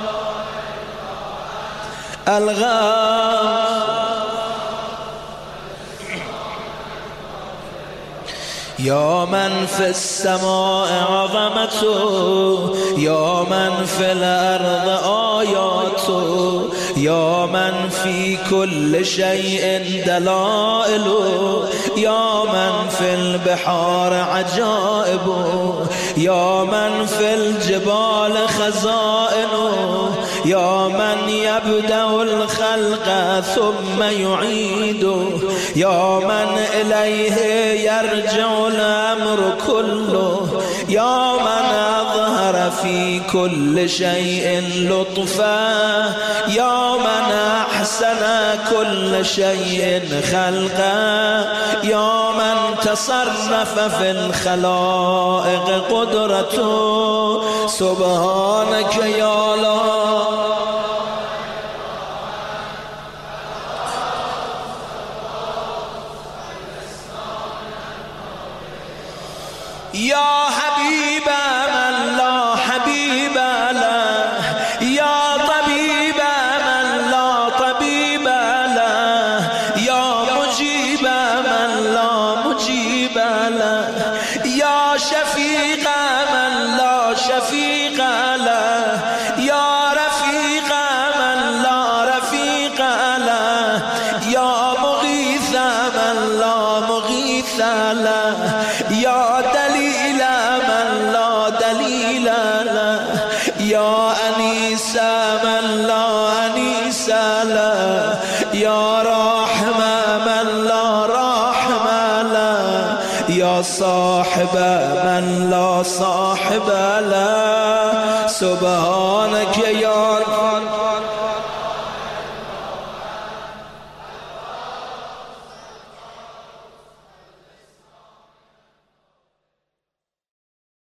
يا من في السماء عظمته يا من في الأرض آياته يا من في كل شيء دلائله يا من في البحار عجائبه يا من في الجبال خزائنه يا من يبدأ الخلق ثم يعيده يا من إليه يرجع الأمر كله يا من أظهر في كل شيء لطفا يا من أحسن كل شيء خلقا يا من تصرف في الخلائق قدرته سبحانك يا الله يا حبيب من لا حبيب له يا طبيب من لا طبيب له يا مجيب من لا مجيب له يا شفيق من لا شفيق له يا رفيق من لا رفيق له يا مغيث من لا مغيث له يا دليل من لا دليل له يا أنيس من لا أنيس له يا راحم من لا راحم له يا صاحب من لا صاحب له سبحانك يا